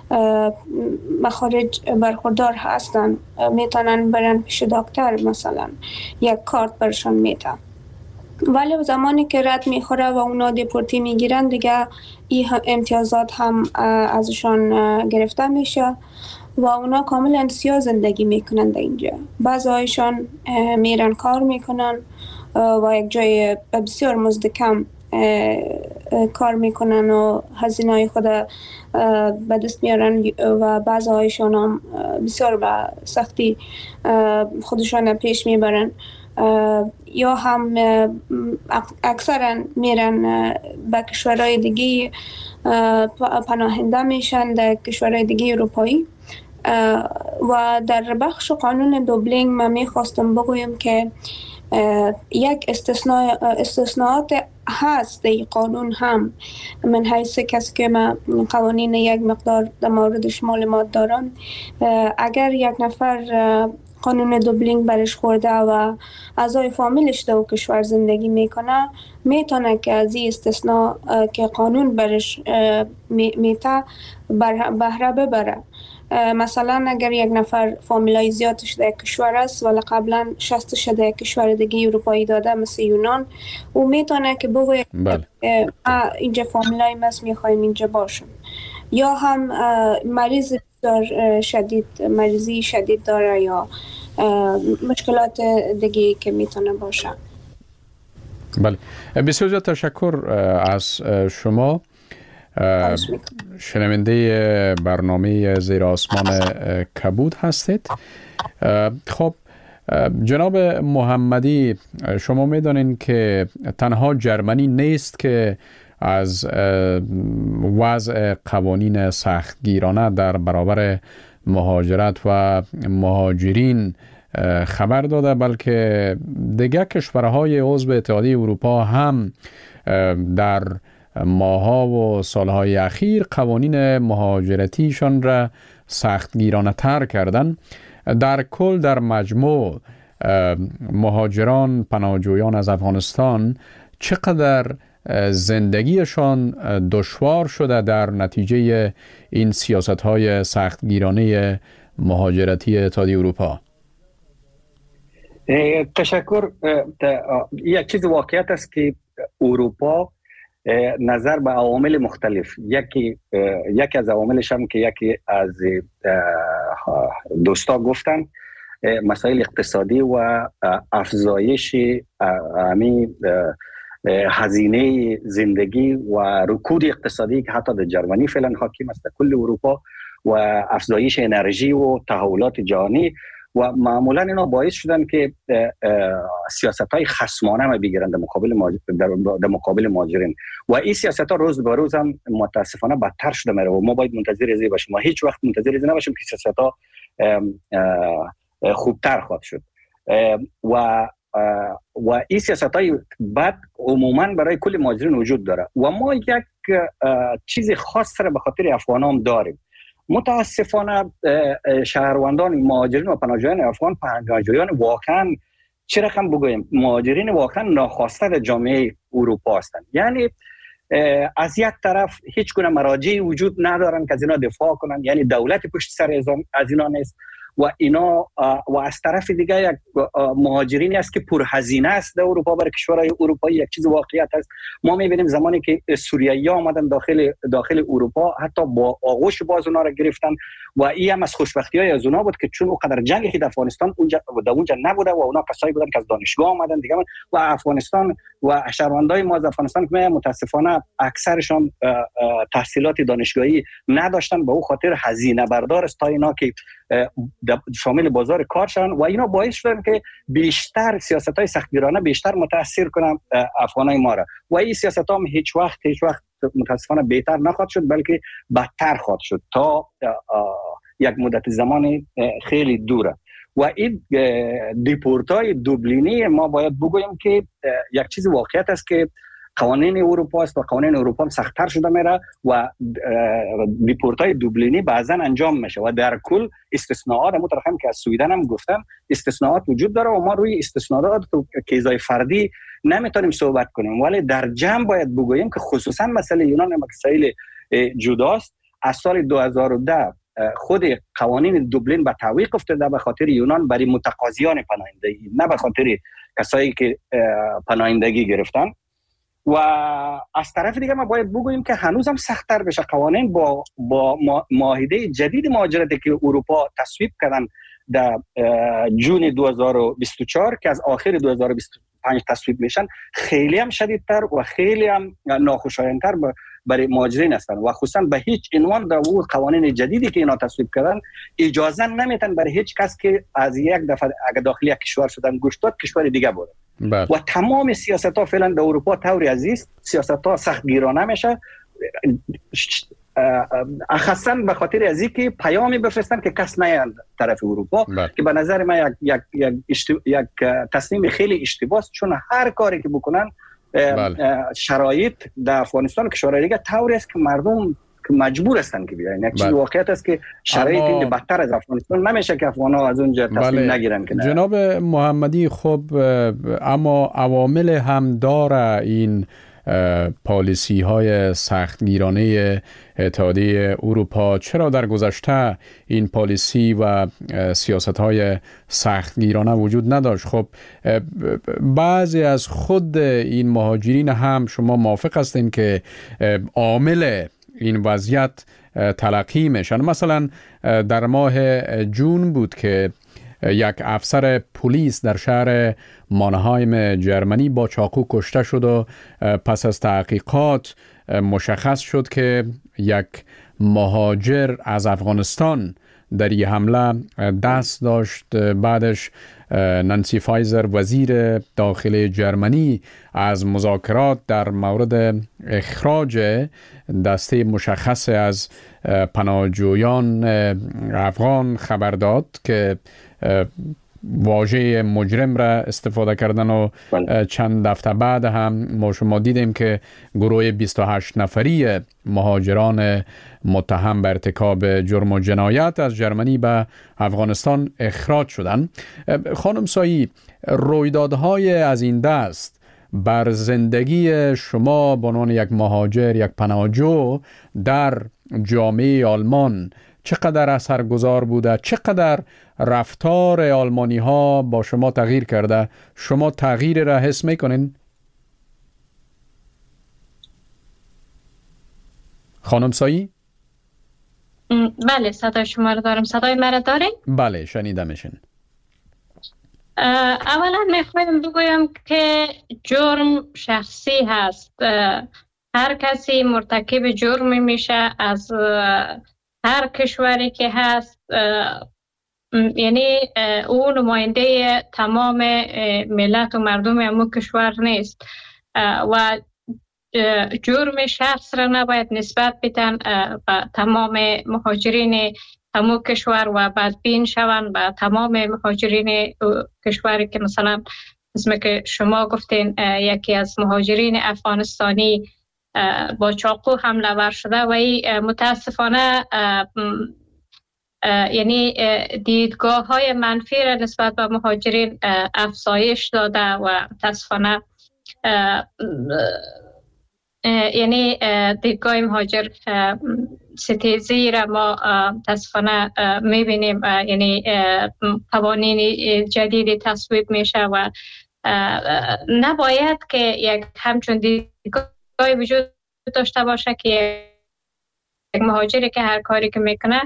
مخارج برخوردار هستن، میتونن برن پیش دکتر، مثلا یک کارت برشان میده. ولی زمانی که رد میخوره و اونا دیپورتی میگیرن دیگه این امتیازات هم ازشان گرفته میشه و اونا کاملا سیاه زندگی میکنن در اینجا. بعضی هایشان میرن کار میکنن و یک جای بسیار مزد کم کار میکنن و هزینه خود به دست میارن و بعضی هایشان هم بسیار به سختی خودشان پیش میبرن، یا هم اکثرا میرن به کشورهای دیگه پناهنده میشن در کشورهای دیگه اروپایی. و در بخش قانون دوبلینگ من میخواستم بگویم که یک استثناءات هست در قانون هم، من حیث کسی که من قوانین یک مقدار در موردش معلومات دارم. اگر یک نفر قانون دوبلینگ برش خورده و اعضای فامیلش در کشور زندگی میکنه، میتونه که از این استثناء که قانون برش میته بهره ببره. مثلا اگر یک نفر فامیلای زیادش در کشور است ولی قبلا شستش در کشور دیگه اروپایی داده مثل یونان، او میتونه که بگوید اینجا فامیلای ماست میخوایم اینجا باشم. یا هم مریضی شدید داره یا مشکلات دیگه که میتونه باشه. بله، بسیار زیاد تشکر از شما. شنونده برنامه زیر آسمان کبود هستید. خب جناب محمدی، شما میدانین که تنها جرمنی نیست که از وضع قوانین سختگیرانه در برابر مهاجرت و مهاجرین خبر داده، بلکه دیگر کشورهای عضو اتحادیه اروپا هم در ماه‌ها و سالهای اخیر قوانین مهاجرتیشان را سختگیرانه تر کردن. در کل در مجموع مهاجران پناهجویان از افغانستان چقدر زندگیشان دشوار شده در نتیجه این سیاست‌های سختگیرانه مهاجرتی اتحادیه اروپا؟ تشکر. یک چیز واقعیت است که اروپا نظر به عوامل مختلف، یکی از عواملش هم که یکی از دوستا گفتن مسائل اقتصادی و افزایش هزینه زندگی و رکود اقتصادی که حتی در جرمنی فعلا حاکم است در کل اروپا و افزایش انرژی و تحولات جهانی و معمولا اینا باعث شدن که سیاست‌های خصمانه ما بگیرن در مقابل مهاجرین و این سیاست‌ها روز به روز هم متاسفانه بدتر شده میره و ما باید منتظر ازی باشیم و هیچ وقت منتظر ازی نباشیم که سیاست‌ها خوبتر خواهد شد و این سیاست‌های بد عموما برای کل مهاجرین وجود داره و ما یک چیز خاص را به خاطر افغانان داریم. متاسفانه شهروندان مهاجرین و پناهجویان افغان پناهجویان واقعا چه رقم بگویم مهاجرین واقعا ناخواسته در جامعه اروپا هستند. یعنی از یک طرف هیچ گونه مراجعی وجود ندارن که از اینا دفاع کنن، یعنی دولت پشت سر از اینا نیست و اینا و از طرف دیگه یک مهاجرینی است که پرهزینه است در اروپا برای کشورهای اروپایی. یک چیز واقعیت است، ما می‌بینیم زمانی که سوریایی‌ها آمدن داخل اروپا حتی با آغوش باز اونا را گرفتن و این هم از خوشبختی‌های از اونا بود که چون اونقدر جنگی در افغانستان اونجا نبوده و اونا کسایی بودن که از دانشگاه آمدن دیگه و افغانستان و شهروندای ما از افغانستان که متاسفانه اکثرشون تحصیلات دانشگاهی نداشتن به اون خاطر هزینه بردار است تا اینا که شامل بازار کار شدن و اینا باعث شدن که بیشتر سیاست‌های سختگیرانه بیشتر متاثر کنن افغانای ما را و این سیاست‌ها هم هیچ وقت متاسفانه بهتر نخواهد شد بلکه بدتر خواهد شد تا یک مدت زمان خیلی دوره. و این دیپورت‌های دوبلینی ما باید بگویم که یک چیز واقعیت است که قوانین اروپا است و قوانین اروپا هم سخت‌تر شده میره و دیپورت‌های دوبلینی بعضا انجام میشه و در کل استثناءات مترخم که از سویدن هم گفتن استثناءات وجود داره و ما روی استثناءات کیسای فردی نمیتونیم صحبت کنیم ولی در جمع باید بگوییم که خصوصا مسئله یونان مسائل جداست. از سال 2010 خود قوانین دوبلین به تعویق افتاده به خاطر یونان برای متقاضیان پناهندگی نه به خاطر کسایی که پناهندگی گرفتن و از طرف دیگه ما باید بگوییم که هنوز هم سخت‌تر بشه قوانین با معاهده جدید مهاجرتی که اروپا تصویب کردن در جون 2024 که از آخر 2025 تصویب میشن خیلی هم شدیدتر و خیلی هم ناخوشایندتر برای مهاجرین هستن و خصوصا به هیچ عنوان در قوانین جدیدی که اینا تصویب کردن اجازه نمیتن برای هیچ کس که از یک دفعه اگه داخل یک کشور شدن گوش داد کشور دیگه بره. و تمام سیاست‌ها فعلا در اروپا طوری عزیز سیاست‌ها سختگیرانه میشه اخصاً به خاطر از اینکه پیامی بفرستن که کس نیاد طرف اروپا که به نظر من یک تصمیم خیلی اشتباهه چون هر کاری که بکنن شرایط در افغانستان کشورهای دیگه طوری است که مردم مجبور هستن که بیاین. یک چیز واقعیت است که شرایط این بدتر از افغانستان نمیشه که افغان‌ها از اونجا تصمیم نگیرن که جناب محمدی خب اما عوامل هم داره این پالیسی های سختگیرانه اتحادیه اروپا. چرا در گذشته این پالیسی و سیاست های سختگیرانه وجود نداشت؟ خب بعضی از خود این مهاجرین هم شما موافق هستین که عامل این وضعیت تلقی میشن. مثلا در ماه جون بود که یک افسر پلیس در شهر مانهایم جرمنی با چاقو کشته شد و پس از تحقیقات مشخص شد که یک مهاجر از افغانستان در این حمله دست داشت. بعدش نانسی فایزر وزیر داخلی جرمنی از مذاکرات در مورد اخراج دسته مشخص از پناهجویان افغان خبر داد که واژه مجرم را استفاده کردن و چند هفته بعد هم ما شما دیدیم که گروه 28 نفری مهاجران متهم به ارتکاب جرم و جنایت از جرمنی به افغانستان اخراج شدند. خانم سایی، رویدادهای از این دست بر زندگی شما به عنوان یک مهاجر، یک پناهجو در جامعه آلمان چقدر اثرگذار بوده؟ چقدر رفتار آلمانی ها با شما تغییر کرده؟ شما تغییر را حس میکنین؟ خانم سایی؟ بله، صدای شما رو دارم. صدای مرا دارین؟ بله، شنیده میشین. اولا میخوایم بگویم که جرم شخصی هست. هر کسی مرتکب جرمی میشه از هر کشوری که هست، یعنی او نماینده تمام ملت و مردم همون کشور نیست و جرم شخص را نباید نسبت بدن به تمام مهاجرین همون کشور و بدبین شوند به تمام مهاجرین کشوری که مثلا اسم که شما گفتین یکی از مهاجرین افغانستانی با چاقو حمله ور شده و این متاسفانه یعنی دیدگاه های منفی را نسبت به مهاجرین افزایش داده و متاسفانه یعنی دیدگاه مهاجر ستیزی را ما متاسفانه میبینیم. یعنی قوانین جدیدی تصویب میشه و نباید که یک همچون دیدگاه وجود داشته باشه که یک مهاجری که هر کاری که میکنه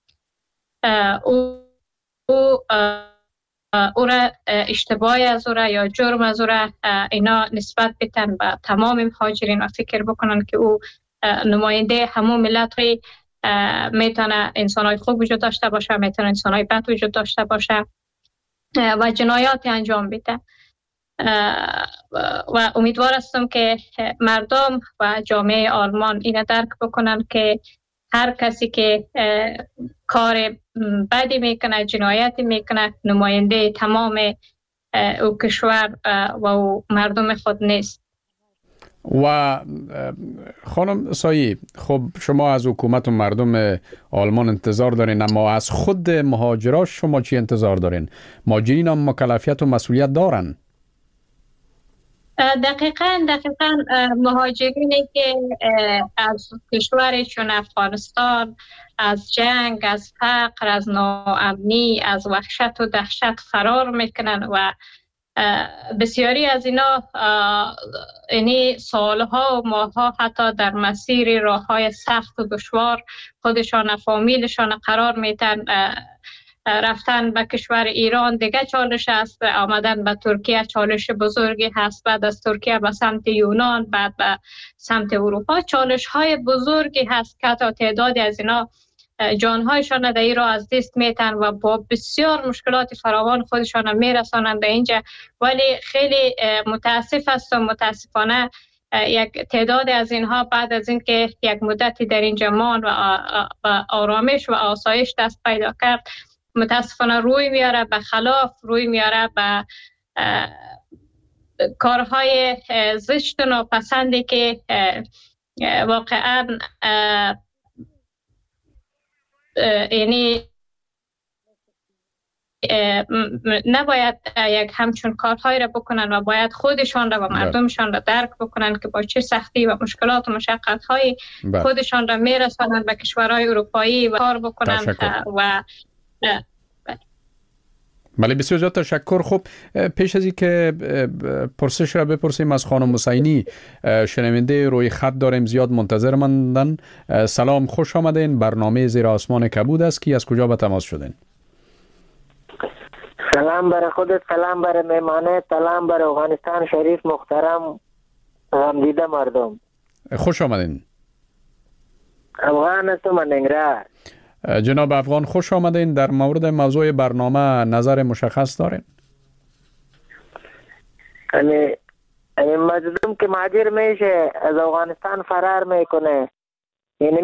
او را اشتباهی از او را یا جرم از او را اینا نسبت بدن به تمام مهاجرین و فکر بکنن که او نماینده همون ملت های میتونه انسانهای خوب وجود داشته باشه، میتونه انسانهای بد وجود داشته باشه و جنایاتی انجام بده. و امیدوار هستم که مردم و جامعه آلمان اینو درک بکنن که هر کسی که کار بدی میکنه، جنایتی میکنه، نماینده تمام او کشور و او مردم خود نیست. و خانم سایی، خب شما از حکومت و مردم آلمان انتظار دارین، اما از خود مهاجرات شما چی انتظار دارین؟ مهاجرین هم مکلفیت و مسئولیت دارن؟ دقیقاً مهاجرینی که از کشوری چون افغانستان از جنگ، از فقر، از ناامنی، از وحشت و دهشت فرار میکنن و بسیاری از اینا یعنی سالها و ماهها حتی در مسیر راههای سخت و دشوار خودشان و فامیلشان قرار میتن. رفتن به کشور ایران دیگه چالش است، آمدن به ترکیه چالش بزرگی هست، بعد از ترکیه به سمت یونان، بعد به سمت اروپا چالش های بزرگی هست که تا تعدادی از اینا جانهایشان در این راه از دست میتن و با بسیار مشکلات فراوان خودشان میرسانند به اینجا. ولی خیلی متاسف هستم، متاسفانه یک تعداد از اینها بعد از اینکه یک مدتی در اینجا ماند و آرامش و آسایش دست پیدا کرد، متاسفانه روی میاره به خلاف، روی میاره به کارهای زشت و ناپسندی که واقعا یعنی نباید یک همچون کارهایی را بکنن و باید خودشان را و مردمشان را درک بکنن که با چه سختی و مشکلات و مشقت‌های خودشان را میرسانن به کشورهای اروپایی و کار بکنن و بله، بسیار زیاد تشکر. خب پیش از این که پرسش را بپرسیم از خانم حسینی، شنونده روی خط داریم، زیاد منتظر ماندن. سلام، خوش آمدین. برنامه زیر آسمان کبود است. کی از کجا به تماس شدین؟ سلام برای خودت، سلام برای مهمانه، سلام برای افغانستان شریف محترم غمدیده مردم. خوش آمدین. افغان هستم، من ننگرهار. جناب افغان خوش آمدین. در مورد موضوع برنامه نظر مشخص دارین؟ یعنی مردم که مهاجر میشه از افغانستان فرار میکنه، یعنی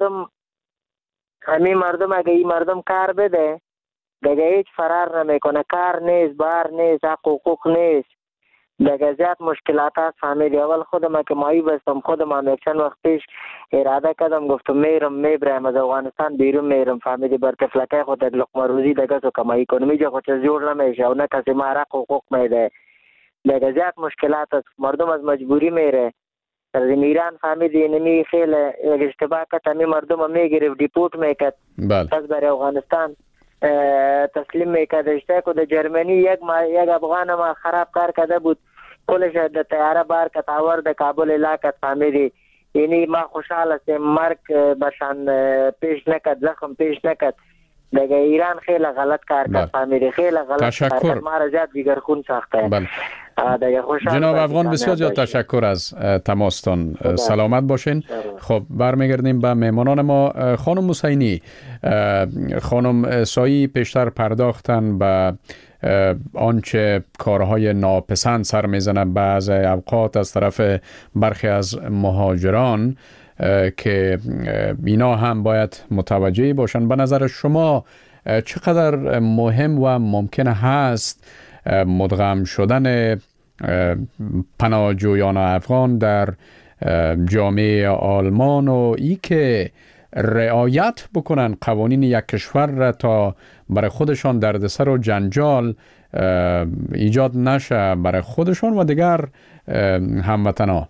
همین مردم اگه این مردم کار بده دیگه هیچ فرار نمیکنه. کار نیست، بار نیست، حقوق نیست، دیگه زیاد مشکلات هست. فهمیدی اول خودم که مایی بستم، خودم هم یک چند وقت پیش اراده کردم گفتم میبرم از افغانستان بیرون میرم. فهمیدی بر تفلکه خود یک لقمه روزی دیگه سو کمایی کنم، اینجا خود چیز جور نمیشه و نه کسی ما حقوق میده. دیگه زیاد مشکلات هست، مردم از مجبوری میره. از ایران فهمیدی نمی خیلی یک اشتباه کرد، همین مردم هم میگرفت دیپورت میکرد از برای افغانستان تسلیم میکرد. اشتاق در جرمنی یک افغان ما خراب کار کرده بود، کلش در طیاره بار کرد آورد کابل علاقه. فهمیدی یعنی ما خوشحال هستیم مرگ برشان پیش نکرد، زخم پیش نکرد. دیگه ایران خیلی غلط کار کرد. فهمیدی خیلی غلط کار کرد، ما را زیاد دیگر خون ساخته. جناب افغان بسیار زیاد تشکر از تماستان. سلامت باشین. خب برمیگردیم به مهمانان ما. خانم حسینی، خانم سایی پیشتر پرداختن به آنچه کارهای ناپسند سر میزنه بعض اوقات از طرف برخی از مهاجران که اینا هم باید متوجه باشن. به نظر شما چقدر مهم و ممکن هست مدغم شدن پناهجویان افغان در جامعه آلمان و ای که رعایت بکنن قوانین یک کشور را تا برای خودشان دردسر و جنجال ایجاد نشه برای خودشان و دیگر هموطنا؟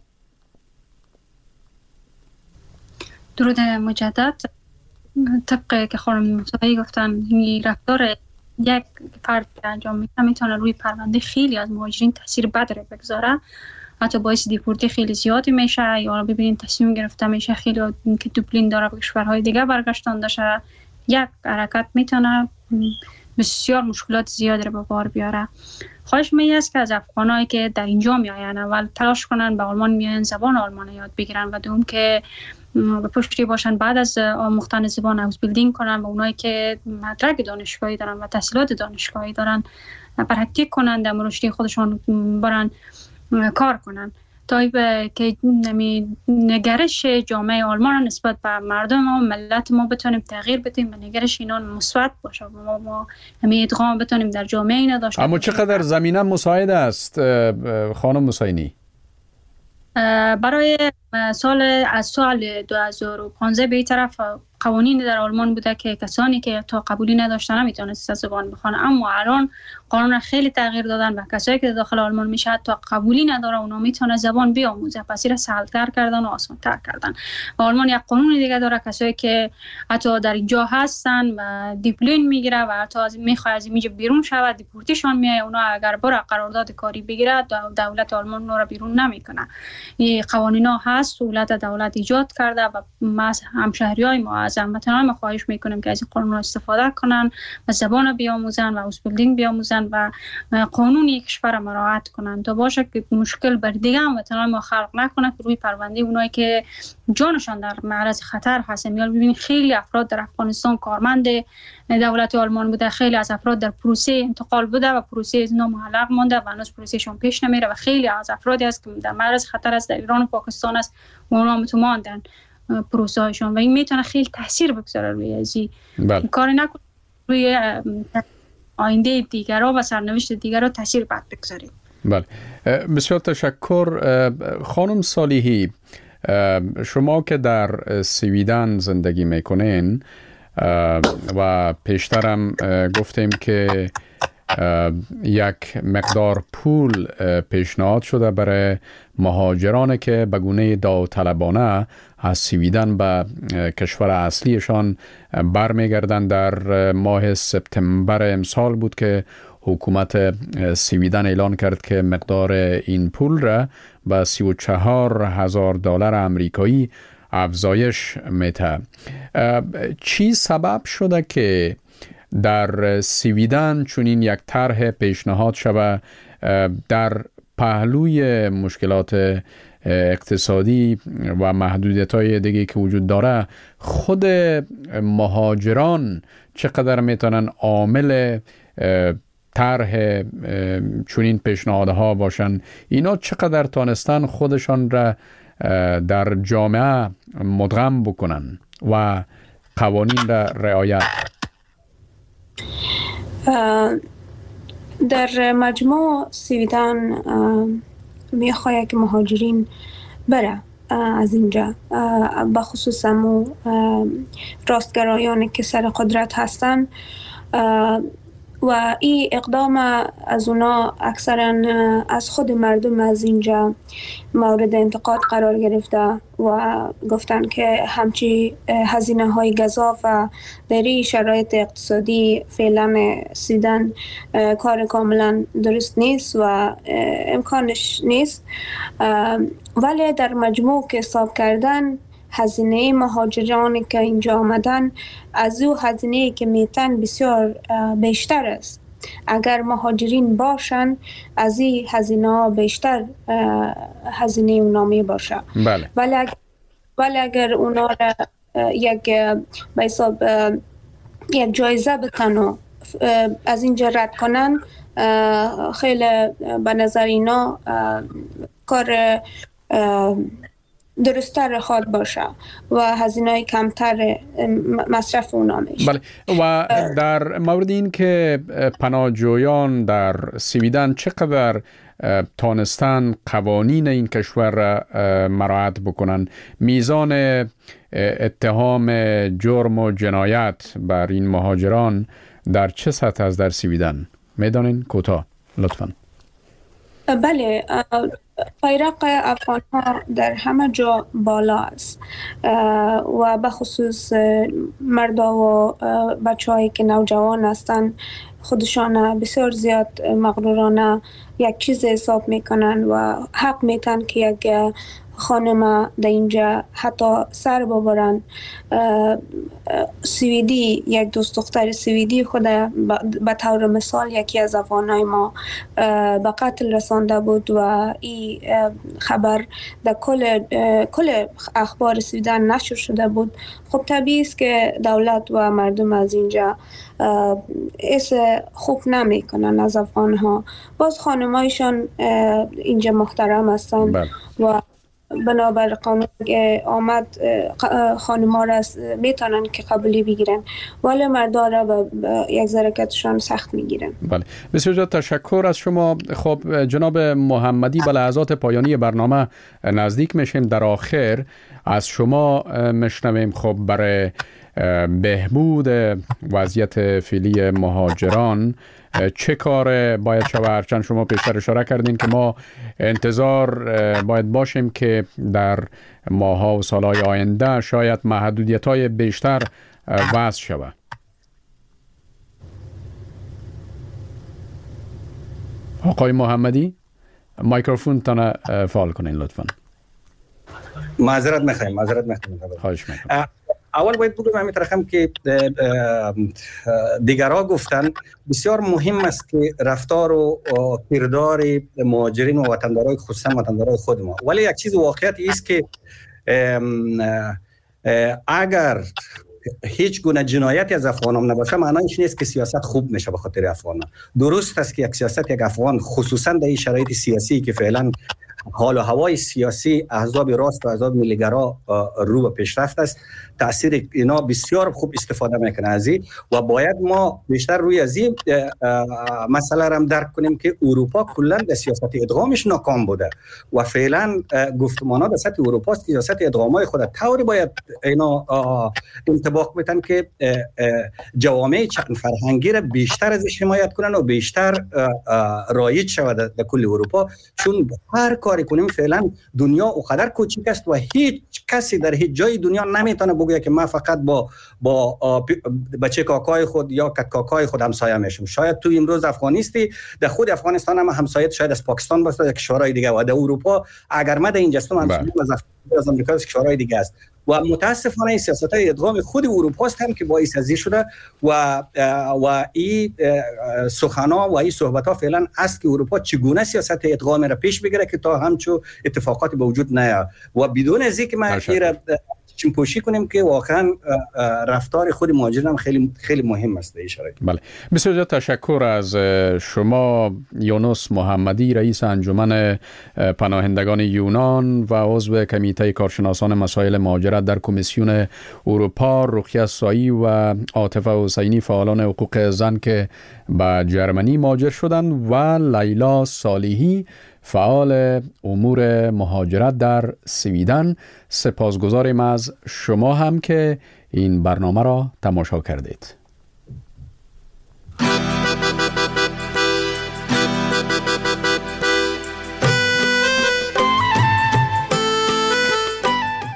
درود مجدد. طبق که خانم مصطفی گفتن این رفتار یک فرد انجام میتونه روی پرونده خیلی از مهاجرین تاثیر بد رو بگذاره، حتی باعث دیپورتی خیلی زیادی میشه یا ببینید تصمیم گرفته میشه خیلی که دوبلین داره به کشورهای دیگه برگشتانده شه. یک حرکت میتونه بسیار مشکلات زیادی رو به بار بیاره. خواهش است که از افغانایی که در اینجا میآیند اول تلاش کنن به آلمان میایند زبان آلمان یاد بگیرن و دوم که به پشتی باشن بعد از آموختن زبان هاوس بیلدینگ کنن و اونایی که مدرک دانشگاهی دارن و تحصیلات دانشگاهی دارن پرکتیک کنن در رشد خودشون برن کار کنن تا که نگرش جامعه آلمان نسبت به مردم و ملت ما بتونیم تغییر بدیم و نگرش اینا مثبت باشه و ما همین ادغام بتونیم در جامعه اینا داشته. اما چقدر زمینه مساعد است خانم حسینی؟ برای از سال 2015 به این طرف قوانین در آلمان بوده که کسانی که تا قبولی نداشتن نمیتونست زبان بخوانه، اما الان قانون خیلی تغییر دادن و کسایی که داخل آلمان میشه تا قبولی نداره اونا میتونه زبان بیاموزه، پس این سهل‌تر کردن و آسان‌تر کردن. و آلمان یک قانون دیگه داره کسایی که حتی در اینجا هستن و دیپلین میگیره و حتی میخواد از اینجا بیرون شود دیپورتیشون میایه، اونا اگر بره قرارداد کاری بگیره دولت آلمان اونا رو بیرون نمیکنه. این قوانینا هست دولت ایجاد کرده و ما همشهریای ما از هموطنان ما خواهش میکنیم که از این قانون استفاده کنن و زبان بیاموزن و هاوس بیلدینگ بیاموزن و قانون یک کشور مراعات کنن تا باشه که مشکل بر دیگه هموطنان ما خلق نکنه که روی پرونده اونایی که جانشان در معرض خطر هستن. میال ببینید خیلی افراد در افغانستان کارمند دولت آلمان بوده، خیلی از افراد در پروسه انتقال بوده و پروسه نامعلق مونده و هنوز پروسهشون پیش نمیره و خیلی از افرادی است که در معرض خطر است در ایران و پاکستان است و اونا متماندن پروسه هایشون و این میتونه خیلی تاثیر بگذاره روی ازی کار نکنه روی آینده دیگرها و سرنوشت دیگرها تاثیر بد بگذاره. بله بسیار تشکر. خانم صالحی، شما که در سویدن زندگی میکنین و پیشترم گفتیم که یک مقدار پول پیشنهاد شده برای مهاجرانی که به گونه داوطلبانه از سویدن به کشور اصلیشان برمیگردند. در ماه سپتامبر امسال بود که حکومت سویدن اعلان کرد که مقدار این پول را به $34,000 امریکایی افزایش میده. چی سبب شده که در سویدن چنین یک طرح پیشنهاد شود در پهلوی مشکلات اقتصادی و محدودیت‌های دیگه که وجود داره، خود مهاجران چقدر میتونن عامل طرح چنین پیشنهادها باشن؟ اینا چقدر تانستن خودشان را در جامعه مدغم بکنن و قوانین را رعایت؟ در مجموع سویدن میخواد که مهاجرین بره از اینجا، بخصوص همو راستگرایانی که سر قدرت هستن، و این اقدام از اونا اکثرا از خود مردم از اینجا مورد انتقاد قرار گرفته و گفتن که همچی هزینه های گزاف و در شرایط اقتصادی فعلا سویدن کار کاملا درست نیست و امکانش نیست. ولی در مجموع که حساب کردن هزینه مهاجرانی که اینجا آمدن از او هزینه که میتن بسیار بیشتر است. اگر مهاجرین باشن از این هزینه ها بیشتر هزینه اونا می باشه. بله. ولی اگر اونا را یک به حساب یک جایزه بتن و از اینجا رد کنن، خیلی به نظر اینا کار درست‌تر خواهد باشه و هزینه‌های کمتر مصرف اونا میشه. بله. و در مورد این که پناهجویان در سویدن چقدر تانستن قوانین این کشور را مراعات بکنن، میزان اتهام جرم و جنایت بر این مهاجران در چه سطح است در سویدن؟ میدانین کوتاه لطفاً. بله، بیرق افغان ها در همه جا بالا است و بخصوص مردا و بچه هایی که نوجوان هستند خودشان بسیار زیاد مغرورانه یک چیز حساب میکنن و حق میتن که یک خانم در اینجا حتی سر ببرن. سویدی، یک دوست دختر سویدی خود به طور مثال یکی از افغانای ما به قتل رسانده بود و این خبر در کل اخبار سویدن نشر شده بود. خب طبیعی است که دولت و مردم از اینجا ایس خوب نمی کنن از افغان ها. باز خانمایشان اینجا محترم هستن و بنابر قانون آمد خانم‌ها را میتونن که قبولی بگیرن، ولی مردا را به یک ذرکتشان سخت میگیرن. بله، بسیار زیاد تشکر از شما. خب جناب محمدی، به لحظات پایانی برنامه نزدیک میشیم. در آخر از شما میشنویم خب برای بهبود وضعیت فعلی مهاجران چه کار باید شود؟ هرچند شما پیشتر اشاره کردین که ما انتظار باید باشیم که در ماه‌ها و سال‌های آینده شاید محدودیت‌های بیشتر وضع شود. آقای محمدی، میکروفون تان فعال کنین لطفاً. معذرت می‌خوایم. خواهش می‌کنم. اول باید بگم همین رقم که دیگرها گفتن بسیار مهم است که رفتار و کردار مهاجرین و وطندارای خصوصا وطندارای خود ما، ولی یک چیز واقعیت است که اگر هیچ گونه جنایتی از افغانان نباشه معنیش نیست که سیاست خوب میشه به خاطر افغانان. درست است که یک سیاست یک افغان خصوصا در این شرایط سیاسی که فعلا حال و هوای سیاسی احزاب راست و احزاب ملیگرا رو به پیشرفت است، تاثیر اینا بسیار خوب استفاده میکنه از این و باید ما بیشتر روی از این مسئله را درک کنیم که اروپا کلا در سیاست ادغامش ناکام بوده و فعلا گفتمان‌ها در سطح اروپا است که سیاست ادغامای خود طوری باید اینا انطباق بدن که جوامع چند فرهنگی را بیشتر ازش حمایت کنن و بیشتر رایج شود در کل اروپا، چون هر کاری کنیم فعلا دنیا اونقدر کوچیک است و هیچ کسی در هیچ جای دنیا نمیتونه بگه که من فقط با بچه کاکای خود یا کاکای خود همسایه میشم. شاید تو امروز افغانیستی در خود افغانستان هم همسایه شاید از پاکستان باشه یا کشورهای دیگه و در اروپا اگر من در اینجا هستم از آمریکا از کشورهای دیگه است و متاسفانه این سیاست‌های ادغام خود اروپا است هم که باعث ازی شده و این سخنا و این صحبت‌ها فعلا است که اروپا چگونه سیاست ادغام را پیش بگیره که تا همچو اتفاقاتی به وجود نیاد و بدون از اینکه ما چشم‌پوشی کنیم که واقعا رفتار خود مهاجران خیلی خیلی مهم است این شرایط. بله، بسیار تشکر از شما یونس محمدی، رئیس انجمن پناهندگان یونان و عضو کمیته کارشناسان مسائل مهاجرت در کمیسیون اروپا، رقیه سایی و عاطفه حسینی فعالان حقوق زن که به جرمنی مهاجر شدند و لیلا صالحی فعال امور مهاجرت در سویدن. سپاسگزاریم از شما هم که این برنامه را تماشا کردید.